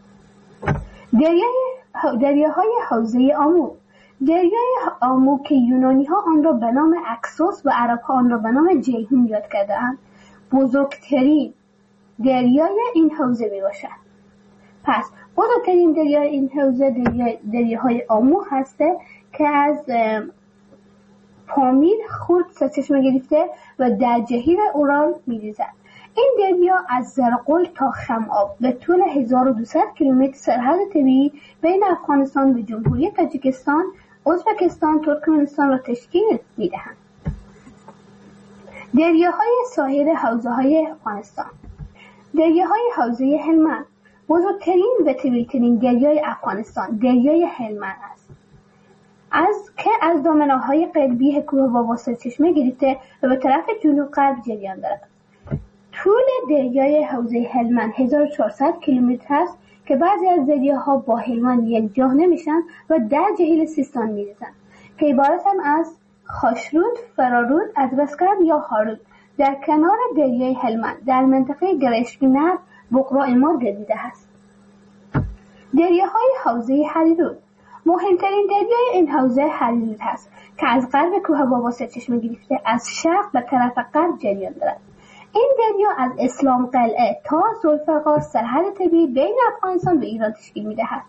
دریای دریاهای حوزه آمو. دریای آمو که یونانی ها آن را به نام اکسوس و عرب ها آن را به نام جیهون یاد کرده‌اند، بزرگترین دریای این حوزه می باشد. پس بزرگترین دریای این حوزه دریای دریاهای آمو هسته که از پامیر خود سرچشمه گرفته و در جهیل اورال می ریزد. این دریا از زرقل تا خم‌آب به طول هزار و دویست کیلومتر سرحد طبیعی بین افغانستان و جمهوری تاجیکستان، ازبکستان، ترکمنستان را تشکیل می‌دهند. دریاهای ساحل حوزه‌های افغانستان. دریاهای حوزه هلمند. بزرگترین و طویل‌ترین دریای افغانستان دریای هلمند است. از که از دامنه‌های قلبی کوه بابا سرچشمه گرفته و به طرف جنوب غرب جریان دارد. طول دریای حوزه هلمند هزار و چهارصد کیلومتر است که بعضی از دریاها با هلمند یکجا نمیشن و در جهیل سیستان میریزند که عبارتند از خاشرود، فرارود، ادرسکرد یا هارود در کنار دریای هلمند در منطقه گرشکنر بقرا امار گردیده است. دریاهای حوزه هریرود. مهمترین دریای این حوزه هریرود است که از غرب کوه بابا سرچشمه گرفته از شرق به طرف غرب جریان دارد. این دریا از اسلام قلعه تا ذوالفقار سرحد طبیعی بین افغانستان و ایران تشکیل می‌دهد.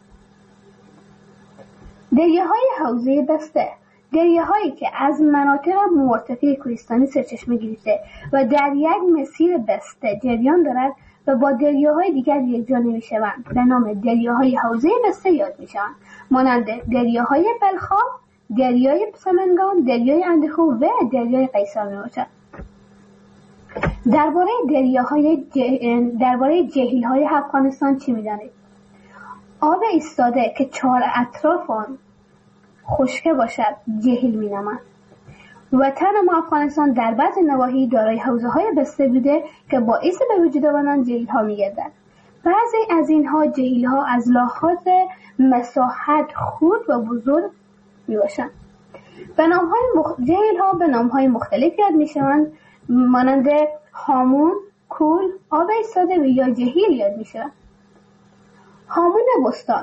دریاهای حوزه بسته. دریاهایی که از مناطق مرتفع کوهستانی سرچشمه گرفته و در یک مسیر بسته جریان دارد و با دریاهای دیگر یکجا نمی‌شوند به نام دریاهای حوزه بسته یاد می‌شوند، مانند دریاهای بلخاب، دریای سمنگان، دریای اندخو و دریای قیصر میباشد. درباره دریاهای جه... درباره جهیل‌های افغانستان چی می‌دانید؟ آب ایستاده که چهار اطراف آن خشک باشد جهیل می‌نامند. وطن ما افغانستان در بعض نواحی دارای حوزه‌های بسته بوده که باعث به وجود آنان جهیل‌ها می‌گردد. بعضی از اینها جهیل‌ها از لحاظ مساحت خرد و بزرگ میباشند. به نام‌های مخ... جهیل‌ها به نام‌های مختلف یاد می‌شوند، مانند هامون، کول، آب ایستاده و یا جهیل یاد می‌شوند. هامون بستان،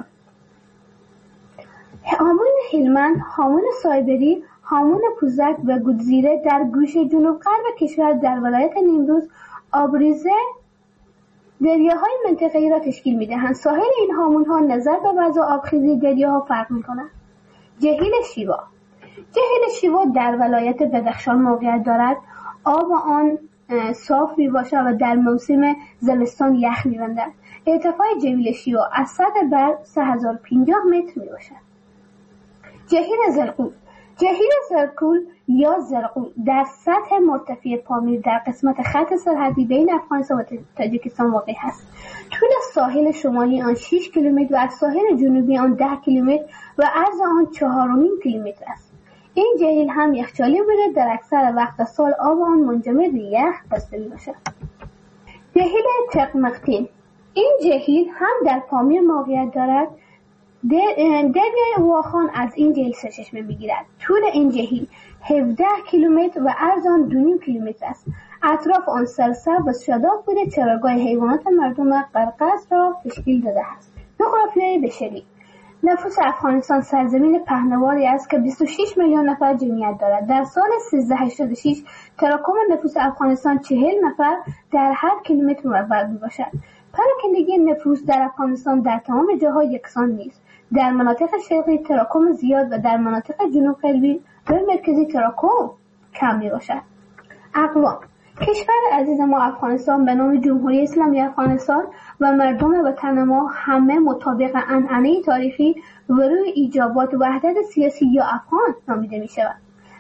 هامون هلمند، هامون سایبری، هامون پوزک و گودزیره در گوشه جنوب غرب کشور در ولایت نیمروز آبریزه دریاهای منطقه‌ای را تشکیل می‌دهند. ساحل این هامون‌ها نظر به وضع آبخیزی دریاها فرق می‌کند. جهیل شیوا. جهیل شیوا در ولایت بدخشان موقعیت دارد. آب آن صاف میباشد و در موسم زمستان یخ می‌بندد. ارتفاع جهیل شیوا از سطح بر سه هزار و پنجاه متر میباشد. جهیل زرقول. جهیل زرقول یا زرقول در سطح مرتفع پامیر در قسمت خط سرحدی بین افغانستان و تاجیکستان واقع است. طول ساحل شمالی آن شش کیلومتر و از ساحل جنوبی آن ده کیلومتر و عرض آن چهار و نیم کیلومتر است. این جهیل هم یخچالی بوده، در اکثر وقت سال آب آن منجمد به یخ بسته میباشد. جهیل تقمقتین. این جهیل هم در پامیر موقعیت دارد. دریای واخان از این جهیل سرچشمه میگیرد. طول این جهیل هفده کیلومتر و عرض آن دو و نیم کیلومتر است. اطراف آن سرسبز و شاداب بوده. چراگاه حیوانات مردم قرقاز را تشکیل داده است. جغرافیای بشری. نفوس افغانستان سرزمین پهناوری است که بیست و شش میلیون نفر جمعیت دارد. در سال سیزده هشتاد و شش تراکم نفوس افغانستان چهل نفر در هر کیلومتر مربع میباشد. پراکندگی نفوس در افغانستان در تمام جاها یکسان نیست. در مناطق شرقی تراکم زیاد و در مناطق جنوب غربی و مرکزی تراکم کم میباشد. اقوام. کشور عزیز ما افغانستان به نام جمهوری اسلامی افغانستان و مردم وطن ما همه مطابق عنعنه تاریخی و روی ایجابات وحدت سیاسی یا افغان نامیده می شود.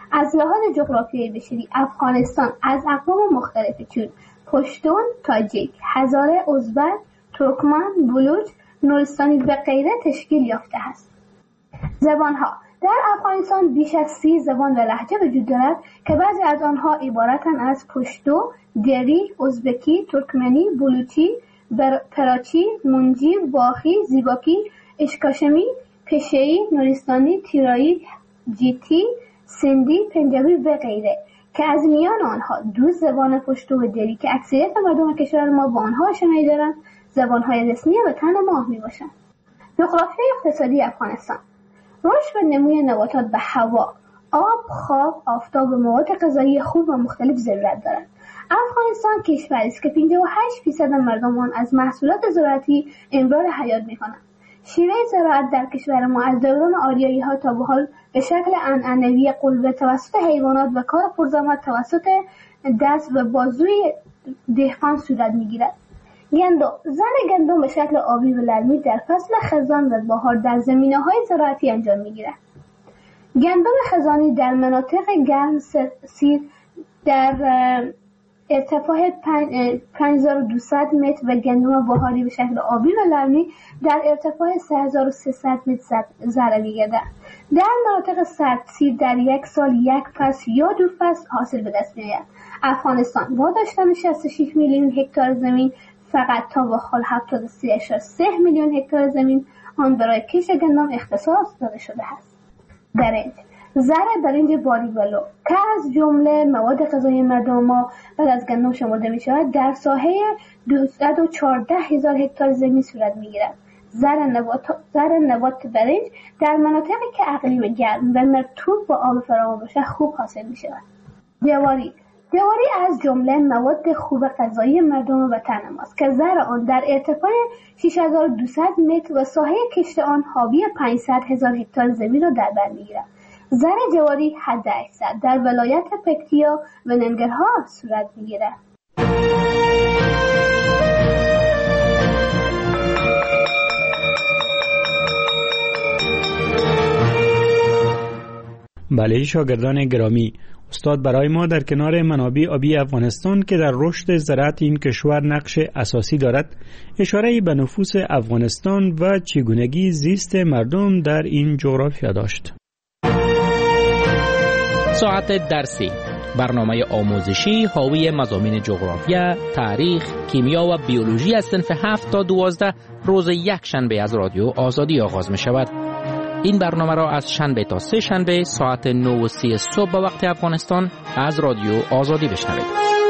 از لحاظ جغرافیایی بشری افغانستان از اقوام مختلفی چون پشتون، تاجیک، هزاره، ازبک، ترکمن، بلوچ، نورستانی و غیره تشکیل یافته است. زبانها در افغانستان بیش از سی زبان و لهجه وجود دارد که بعضی از آنها عبارتند از پشتو، دری، ازبکی، ترکمنی، بلوچی، پراچی، منجی، باخی، زیباکی، اشکاشمی، پشه‌ای، نورستانی، تیرایی، جیتی، سندی، پنجابی و غیره که از میان آنها دو زبان پشتو و دری که اکثریت مردم کشور ما با آنها آشنایی دارند زبانهای رسمی وطن ما میباشند. جغرافیای اقتصادی افغانستان: رشد و نموی نباتات به هوا، آب، خواب، آفتاب و مواد غذایی خوب و مختلف ضرورت دارد. افغانستان کشوری است که پنجاه و هشت درصد مردم آن از محصولات زراعتی امرار حیات می‌کنند. شیوه زراعت در کشور ما از دوران آریایی‌ها تا به حال به شکل عنعنوی قلبه توسط حیوانات و کار پرزحمت توسط دست و بازوی دهقان صورت می‌گیرد. گندم: زر گندم به شکل آبی و لرمی در فصل خزان و بهار در زمینه‌های زراعتی انجام می‌گیرد. گندم خزانی در مناطق گرم سیر در ارتفاع پنج هزار و دویست متر و گندم بهاری به شکل آبی و لرمی در ارتفاع سه هزار و سیصد متر ذره می‌گردد. در مناطق سردسیر در یک سال یک فصل یا دو فصل حاصل به دست می‌آید. افغانستان با داشتن شصت و شش میلیون هکتار زمین فقط تا به حال هفتاد و سه ممیز سه میلیون هکتار زمین آن برای کشت گندم اختصاص داده شده است. برنج: زر برنج باریک و لو که از جمله مواد غذایی مردم ما بعد از گندم شمرده می شود در ساحه دویست و چهارده هزار هکتار زمین صورت می گیرد. زر نبات زر نبات برنج در مناطقی که اقلیم گرم و مرطوب با آب فراوان باشد خوب حاصل می شود. جواری: جواری از جمله مواد خوب غذایی مردم وطن ماست که زر آن در ارتفاع شش هزار و دویست متر و ساحه کشت آن حاوی پانصد هزار هکتار زمین را در بر می‌گیرد. زر جواری حد اکثر در ولایت پکتیا و ننگرهار صورت می‌گیرد. بله شاگردان گرامی، استاد برای ما در کنار منابع آبی افغانستان که در رشد زراعت این کشور نقش اساسی دارد اشاره به نفوس افغانستان و چگونگی زیست مردم در این جغرافیا داشت. ساعت درسی، برنامه آموزشی حاوی مضامین جغرافیا، تاریخ، کیمیا و بیولوژی از صنف هفت تا دوازده روز یک شنبه از رادیو آزادی آغاز می شود. این برنامه را از شنبه تا سه شنبه ساعت نه و سی صبح به وقت افغانستان از رادیو آزادی بشنوید.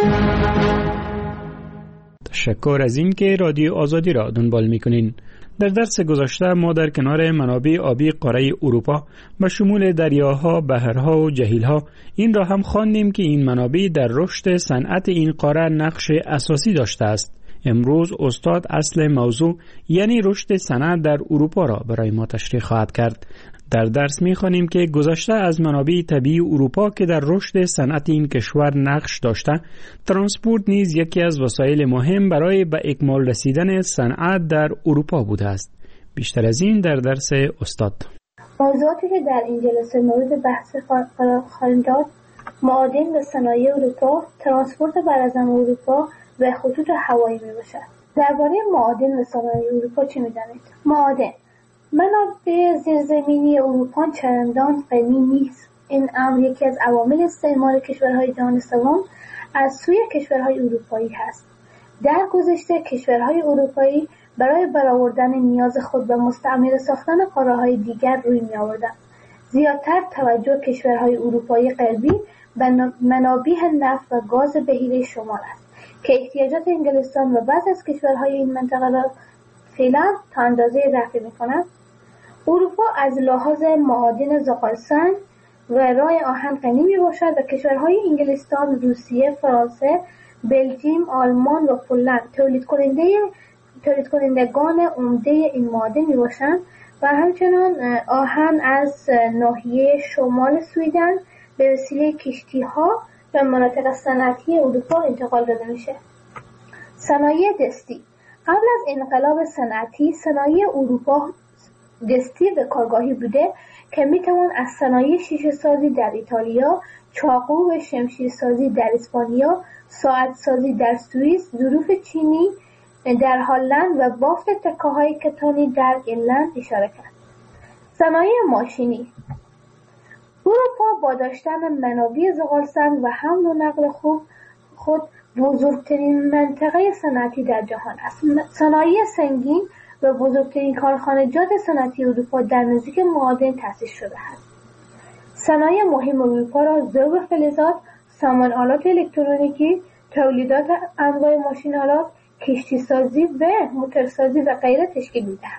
تشکر از این که رادیو آزادی را دنبال میکنین. در درس گذشته ما در کنار منابع آبی قاره اروپا به شمول دریاها، بحرها و جهیلها این را هم خواندیم که این منابع در رشد صنعت این قاره نقش اساسی داشته است. امروز استاد اصل موضوع یعنی رشد صنعت در اروپا را برای ما تشریح خواهد کرد. در درس می‌خوانیم که گذشته از منابع طبیعی اروپا که در رشد صنعت این کشور نقش داشته، ترانسپورت نیز یکی از وسایل مهم برای به اکمال رسیدن صنعت در اروپا بوده است. بیشتر از این در درس استاد. موضوعاتی که در این جلسه مورد بحث قرار خواهیم داد، معادن و صنایع اروپا، ترانسپورت براعظم اروپا و خطوط هوایی میباشد. درباره معادن و صنایع اروپا چه می‌دانید؟ معادن منابع زیرزمینی اروپا چندان غنی نیست. این امر یکی از عوامل استعمار کشورهای جهان سوم از سوی کشورهای اروپایی هست. در گذشته کشورهای اروپایی برای برآوردن نیاز خود به مستعمره ساختن قاره‌های دیگر روی می‌آوردند. زیادتر توجه کشورهای اروپایی غربی به منابع نفت و گاز بحیره شمال است که احتیاجات انگلستان و بعضی از کشورهای این منطقه را فعلا تا اندازه رفع می‌کند. اروپا از لحاظ معادن زغالسنگ و راه آهن غنی میباشد و کشورهای انگلستان، روسیه، فرانسه، بلژیم، آلمان و پولند تولید کننده تولید کنندگان عمده این معادن میباشند و همچنان آهن از ناحیه شمال سویدن به وسیله کشتی‌ها و مناطق صنعتی اروپا انتقال داده میشه. صنایع دستی. قبل از انقلاب صنعتی صنایع اروپا دستی و کارگاهی بوده که میتوان از صنایع شیشه سازی در ایتالیا، چاقو و شمشیر سازی در اسپانیا، ساعت سازی در سوئیس، ظروف چینی در هلند و بافت تکه‌های کتانی در ایرلند اشاره کرد. صنایع ماشینی اروپا با داشتن منابع زغالسنگ و حمل و نقل خوب خود بزرگترین منطقه صنعتی در جهان است. صنایع سنگین و بزرگترین کارخانجات صنعتی اروپا در نزدیک معادن تأسیس شده است. صنایع مهم اروپا را ذوب فلزات، سامان آلات الکترونیکی، تولیدات انواع ماشین آلات، کشتی سازی و موتورسازی و غیره تشکیل می‌دهند.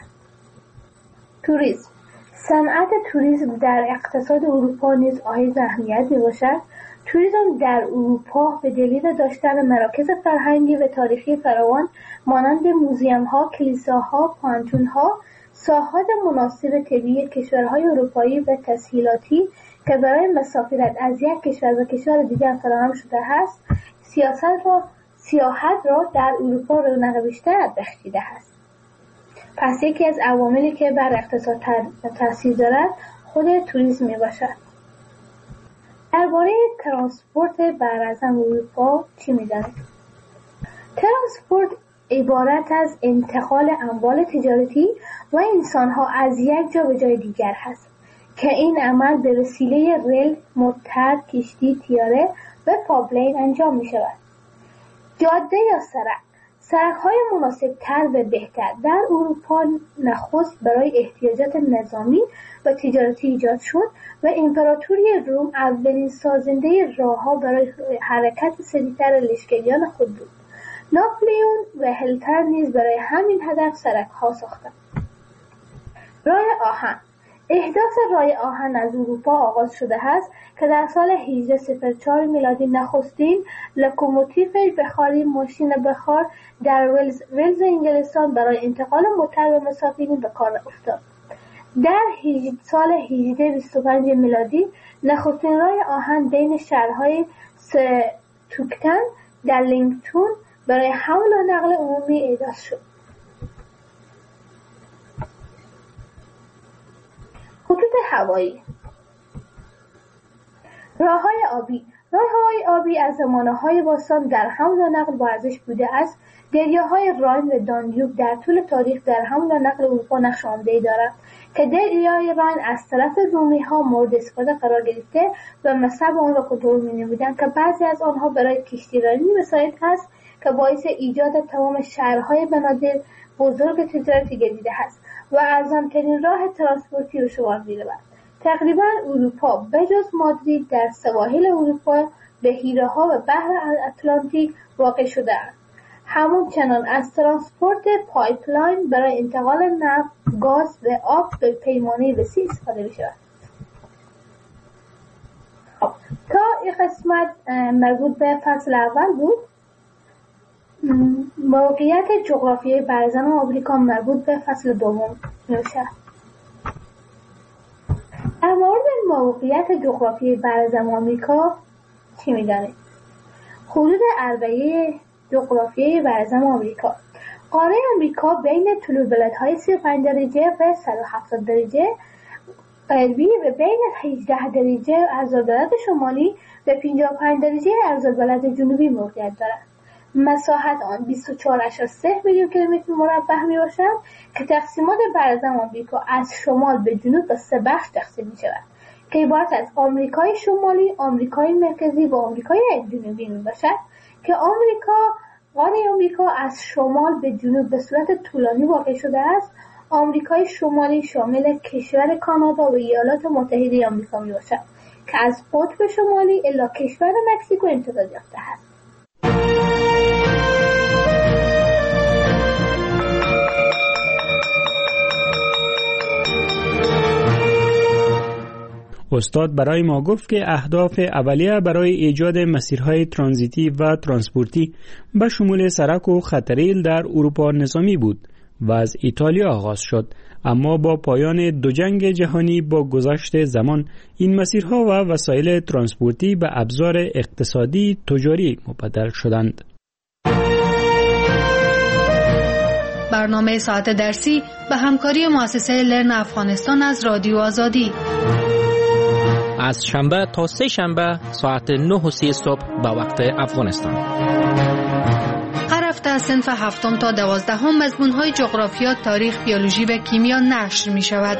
توریسم صنعت توریسم در اقتصاد اروپا نیز حائز اهمیت می‌باشد. توریسم در اروپا به دلیل داشتن مراکز فرهنگی و تاریخی فراوان مانند موزیم‌ها، کلیساها، پانتون‌ها، ساحات مناسب طبیعی کشورهای اروپایی و تسهیلاتی که برای مسافرت از یک کشور به کشور دیگر فراهم شده است، سیاست را سیاحت را در اروپا رونق بیشتر بخشیده است. پس یکی از عواملی که بر اقتصاد تاثیر دارد خود توریسم میباشد. درباره ترانسپورت براعظم اروپا چی می‌دانید؟ ترانسپورت عبارت از انتقال اموال تجارتی و انسان‌ها از یک جا به جای دیگر هست که این عمل به وسیله ریل، موتر، کشتی، طیاره و پایپلاین انجام می‌شود. جاده یا سرک سرک‌های مناسب‌تر و بهتر در اروپا نخست برای احتیاجات نظامی و تجارتی ایجاد شد و امپراتوری روم اولین سازنده راه‌ها برای حرکت سریعتر لشکریان خود بود. ناپلئون و هیتلر نیز برای همین هدف سرک‌ها ساختند. راه آهن احداث راه آهن از اروپا آغاز شده است که در سال هجده صفر چهار میلادی نخستین لوکوموتیو بخاری ماشین بخار در ولز, ولز انگلستان برای انتقال موتر و مسافرین به کار افتاد. در سال هجده بیست و پنج میلادی نخستین راه آهن بین شهرهای ستوکتن در لینگتون برای حمل و نقل عمومی احداث شد. خطوط هوایی راه‌های آبی راه‌های آبی از زمانه‌های باستان در حمل و نقل با ارزش بوده است. دریاهای راین و دانیوب در طول تاریخ در حمل و نقل اروپا نقش عمده‌ای دارند که دریای راین از طرف رومی‌ها مورد استفاده قرار گرفته و مصرف آن را کنترل می‌نمودند که بعضی از آنها برای کشتیرانی وسایل است که باعث ایجاد تمام شهرهای بنادر بزرگ تجارتی گردیده است و ارزان‌ترین راه ترانسپورتی به شمار می‌رود. تقریباً اروپا بجز مادرید در سواحل اروپا بحیره‌ها و بحر اتلانتیک واقع شده است. همچنان از ترانسپورت پایپلاین برای انتقال نفت، گاز و آب به پیمانه وسیع استفاده می‌شود. تا این قسمت مربوط به فصل اول بود. موقعیت جغرافیایی براعظم آمریکا مربوط به فصل دوم می‌باشد. در مورد موقعیت جغرافیایی براعظم آمریکا چی می‌دانید؟ حدود اربعه جغرافیایی براعظم آمریکا. قاره آمریکا بین طول بلندهای سی و پنج درجه و صد و هفتاد درجه غربی و بین هجده درجه عرض‌البلد شمالی و پنجاه و پنج درجه عرض‌البلد جنوبی موقعیت دارد. مساحت آن بیست و چهار ممیز سه میلیون کیلومتر مربع میباشد که تقسیمات براعظم آمریکا از شمال به جنوب به سه بخش تقسیم میشود که عبارت از آمریکای شمالی، آمریکای مرکزی و آمریکای جنوبی میباشد که آمریکا قاره آمریکا از شمال به جنوب به صورت طولانی واقع شده است. آمریکای شمالی شامل کشور کانادا و ایالات متحده آمریکا میباشد که از قطب شمالی الی کشور مکزیکو امتداد یافته است. استاد برای ما گفت که اهداف اولیه برای ایجاد مسیرهای ترانزیتی و ترانسپورتی به شمول سرک و خطریل در اروپا نظامی بود و از ایتالیا آغاز شد، اما با پایان دو جنگ جهانی با گذشت زمان این مسیرها و وسایل ترانسپورتی به ابزار اقتصادی تجاری مبدل شدند. برنامه ساعت درسی به همکاری مؤسسه لرن افغانستان از رادیو آزادی. از شنبه تا سه شنبه ساعت نه و سی صبح به وقت افغانستان. هر هفته از صنف هفتم تا دوازدهم مضمون‌های جغرافیا، تاریخ، بیولوژی و کیمیا نشر می شود.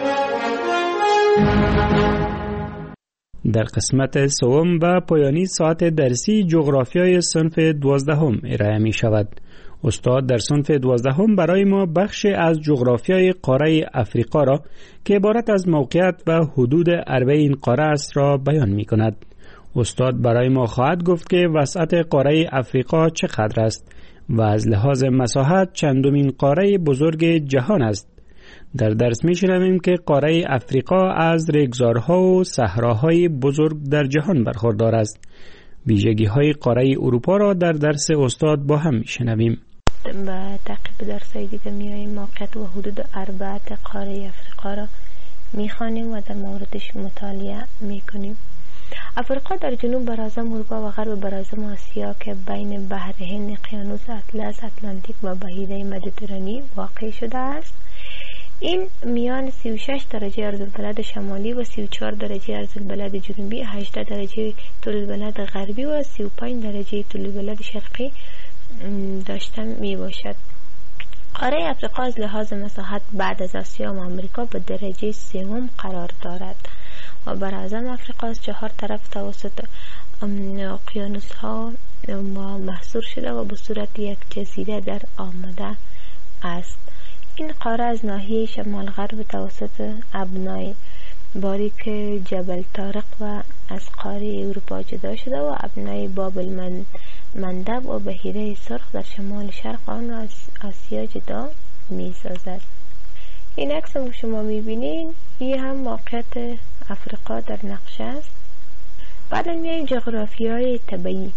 در قسمت سوم و پایانی ساعت درسی جغرافیای صنف دوازدهم ارائه می شود. استاد در صنف دوازدهم برای ما بخش از جغرافیای قاره افریقا را که عبارت از موقعیت و حدود عربه این قاره است را بیان می کند. استاد برای ما خواهد گفت که وسعت قاره افریقا چقدر است و از لحاظ مساحت چندمین قاره بزرگ جهان است. در درس می شنویم که قاره افریقا از ریگزارها و صحراهای بزرگ در جهان برخوردار است. ویژگی های قاره اروپا را در درس استاد با هم می شنویم. و تعقیب درسای دیگه میاییم موقعیت و حدود اربعه قاره افریقا را میخوانیم و در موردش مطالعه میکنیم. افریقا در جنوب براعظم اروپا و غرب براعظم آسیا که بین بحر هند، اقیانوس اطلس، اتلانتیک و بحیره مدیترانه واقع شده است. این میان سی و شش درجه عرض‌البلد شمالی و سی و چهار درجه عرض‌البلد جنوبی، هجده درجه طول البلد غربی و سی و پنج درجه طول البلد شرقی داشته می باشد. قاره افریقا از لحاظ مساحت بعد از آسیا و آمریکا به درجه سوم قرار دارد و براعظم افریقا از چهار طرف توسط اقیانوس ها محصور شده و به صورت یک جزیره در آمده است. این قاره از ناحیه شمال غرب توسط ابنای باریک جبل طارق و از قاره اروپا جدا شده و ابنای بابل مندب و بحیره سرخ در شمال شرق آن را از آسیا جدا می سازد. این عکس هم شما می بینین، این هم موقعیت افریقا در نقشه است. بعد میایم جغرافی های طبیعی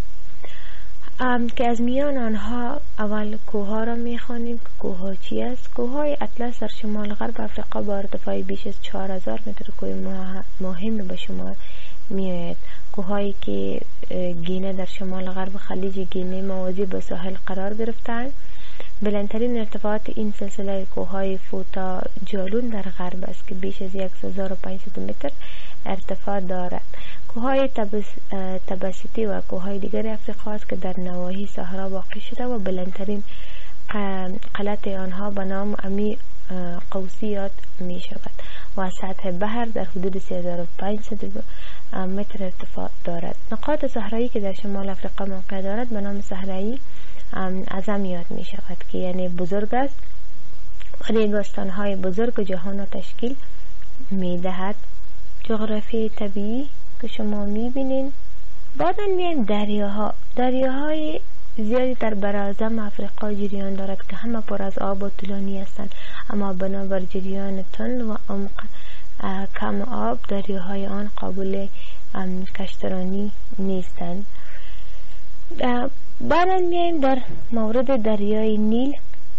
که از میان آنها اول کوه را می خوانیم که کوه ها چی است. کوه های اطلس در شمال غرب افریقا با ارتفاع بیش از چهار هزار متر کوه مهم به شمار می آید. کوه هایی که گینه در شمال غرب خلیج گینه موازی به ساحل قرار گرفتند. بلندترین ارتفاعات این سلسله کوه های فوتا جالون در غرب است که بیش از هزار و پانصد متر ارتفاع دارد. کوههای تبس، تبسیتی و کوههای دیگر افریقا است که در نواحی صحرا واقع شده و بلندترین قلعت آنها به نام امی قوسی یاد می شود و سطح بحر در حدود سه هزار و پانصد متر ارتفاع دارد. نقاط صحرایی که در شمال افریقا موقع دارد به نام صحرایی اعظم یاد می شود که یعنی بزرگ است ولی داستانهای بزرگ جهان را تشکیل می دهد. جغرافی طبیعی که شما می بینین. بعدا میایم دریاها. دریاهای زیادی در براعظم افریقا جریان دارد که همه پر از آب و طولانی هستند، اما بنابر جریان تند و عمق کم آب دریاهای آن قابل کشترانی نیستند. بعدا میایم در مورد دریای نیل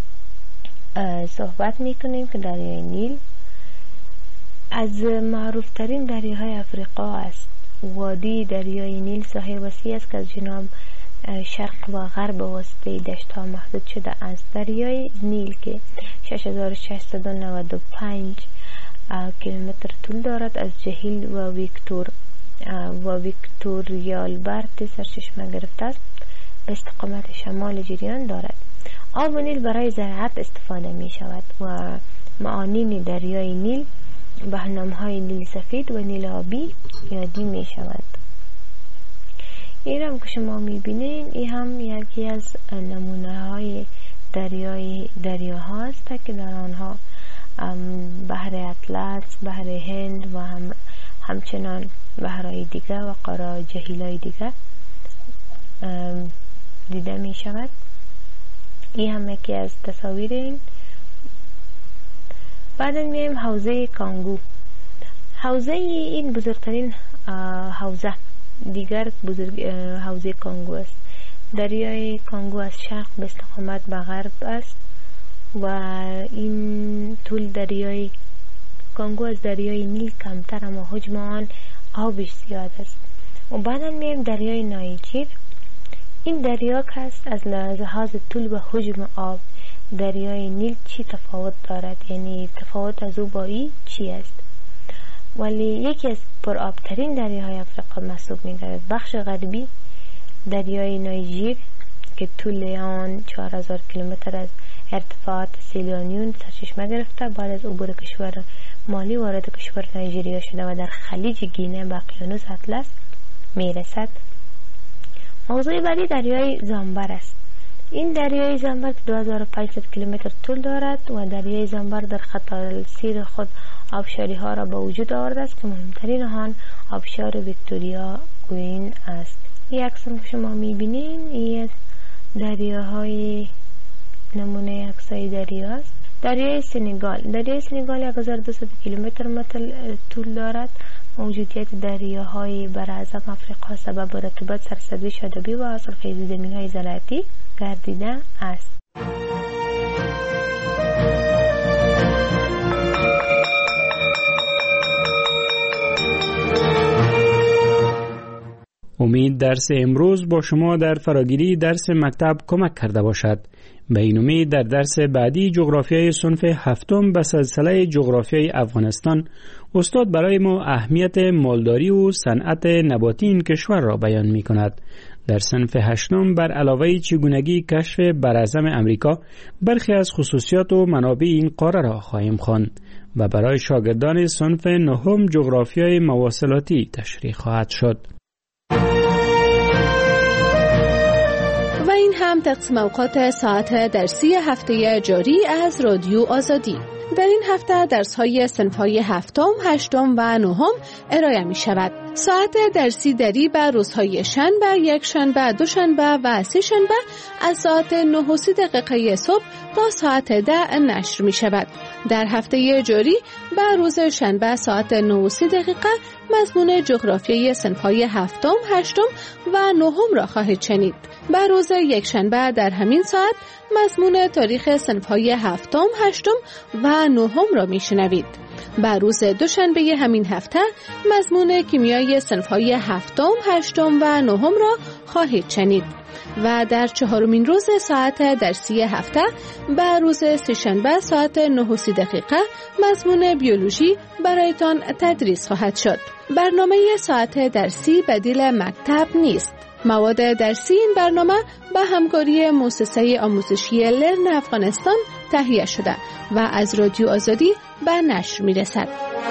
صحبت میکنیم که دریای نیل از معروف ترین دریاهای افریقا است. وادی دریای نیل ساحل وسیع است که از جنوب شرق و غرب وسطی دشت ها محدود شده است. دریای نیل که شش هزار و ششصد و نود و پنج کیلومتر طول دارد از جهیل و ویکتور و ویکتوریالبرت سرچشمه گرفته است به استقامت شمال جریان دارد. آب نیل برای زراعت استفاده می شود و معانین دریای نیل به نام‌های نیل سفید و نیل آبی یادی می شود. این هم که شما می بینین این هم یکی از نمونه های دریای دریاها است که در آنها بحر اطلس، بحر هند و هم همچنان بحرهای دیگه و قاره جهیل‌های دیگه دیده می شود. این هم یکی از تصاویر این. بعد میایم حوزه کانگو. حوزه این بزرگترین حوزه دیگر بزرگ حوزه کانگو است. دریای کانگو از شرق به استقامت به غرب است و این طول دریای کانگو از دریای نیل کمتر اما حجم آن آبش زیاد است. و بعد میایم دریای نایجر. این دریا است از لحاظ طول و حجم آب دریای نیل چی تفاوت دارد، یعنی تفاوت از او با این چی است. ولی یکی از پرآبترین دریاهای افریقا محسوب می‌گردد. بخش غربی دریای نایجیر که طول آن چهار هزار کیلومتر از ارتفاعات سیلیونیون سرچشمه گرفته، بعد از عبور کشور مالی وارد کشور نایجریا شده و در خلیج گینه به اقیانوس اطلس میرسد. موضوع بعدی دریای زامبر است. این دریای زامبر دو هزار و پانصد کیلومتر طول دارد و دریای زامبر در خط السیر خود آبشاری ها را به وجود آورده است که مهمترین آن آبشار ویکتوریا کوین است. این عکس که شما میبینین این دریاهای نمونه عکسای دریا است. دریای سنگال دریای سنگال یک هزار و دویست کیلومتر متر طول دارد. موجودیت دریاهای براعظم افریقا سبب رطوبت، سرسبزی، شادابی و حاصلخیزی زمین‌های زراعتی گردیده است. امید درس امروز با شما در فراگیری درس مکتب کمک کرده باشد. به این امید در درس بعدی جغرافیای صنف هفتم به سلسله جغرافیای افغانستان استاد برای ما اهمیت مالداری و صنعت نباتی این کشور را بیان می کند. در صنف هشتم بر علاوه چگونگی کشف براعظم امریکا برخی از خصوصیات و منابع این قاره را خواهیم خواند و برای شاگردان صنف نهم جغرافیای مواصلاتی تشریح خواهد شد. و این هم تقسیم اوقات ساعت درسی هفته جاری از رادیو آزادی. در این هفته درس‌های صنف‌های هفتم، هشتم و نهم ارائه می‌شود. ساعت درسی دری بر روزهای شنبه، یک شنبه، دو شنبه و سه شنبه از ساعت نه و سی دقیقه صبح تا ساعت ده نشر می‌شود. در هفته جاری بر روز شنبه ساعت نه و سی دقیقه مضمون جغرافیای صنف‌های هفتم، هشتم و نهم را خواهید شنید. بر روز یک شنبه در همین ساعت مضمون تاریخ صنف‌های هفتم، هشتم و نهم را میشنوید. بر روز دوشنبه همین هفته مضمون کیمیای صنف‌های هفتم، هشتم و نهم را خواهید شنید. و در چهارمین روز ساعت درسی هفته بر روز سه‌شنبه ساعت نه و سی دقیقه مضمون بیولوژی برایتان تدریس خواهد شد. برنامه ساعت درسی بدیل مکتب نیست. مواد درسی این برنامه به همکاری مؤسسه آموزشی لرن افغانستان تهیه شده و از رادیو آزادی به نشر میرسد.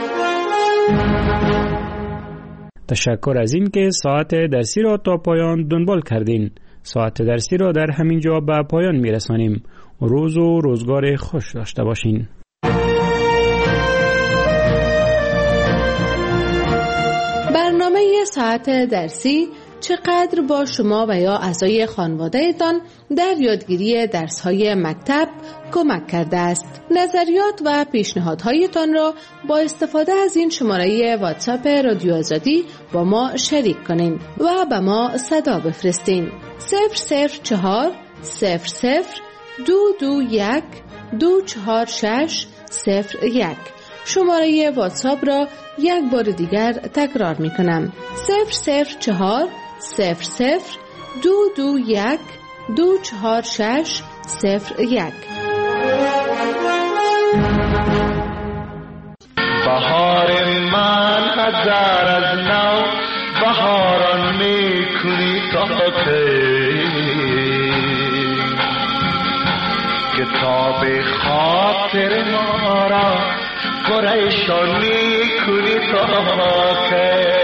تشکر از این که ساعت درسی را تا پایان دنبال کردین. ساعت درسی را در همین جا به پایان میرسانیم. روز و روزگار خوش داشته باشین. برنامه ساعت درسی چقدر با شما و یا اعضای خانواده‌تان در یادگیری درس‌های مکتب کمک کرده است. نظریات و پیشنهادهایتان را با استفاده از این شماره واتساپ رادیو آزادی با ما شریک کنین و به ما صدا بفرستین. صفر صفر چهار صفر صفر دو دو یک دو چهار شش صفر یک. شماره واتساپ را یک بار دیگر تکرار می کنم. صفر صفر چهار صفر صفر دو دو یک دو چهار شش صفر یک. بهار من هزار از نو بهاران می کنی تا کی، کتاب خاطر ما را پریشان می کنی تا کی.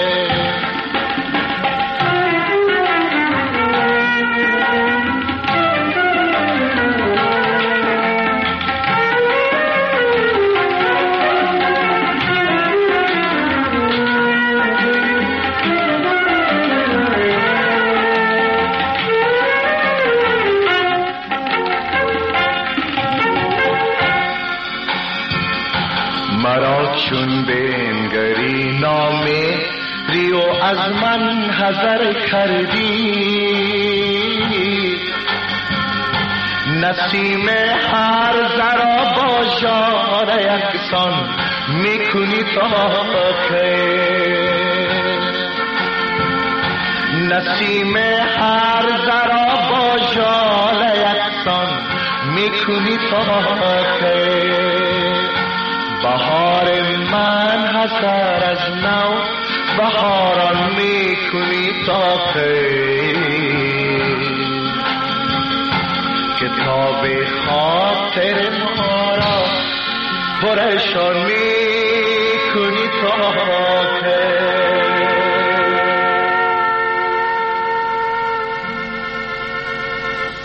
چون بنگری نامه ریو از من حذر کردی، نسیم هر ذرا با ژاله یکسان میکنی تا کی، نسیم هر ذرا با ژاله یکسان میکنی تا کی؟ بهار من حسر از نو بهاران میکنی تا کی؟ کتاب خاطر ما را پرشان میکنی تا کی؟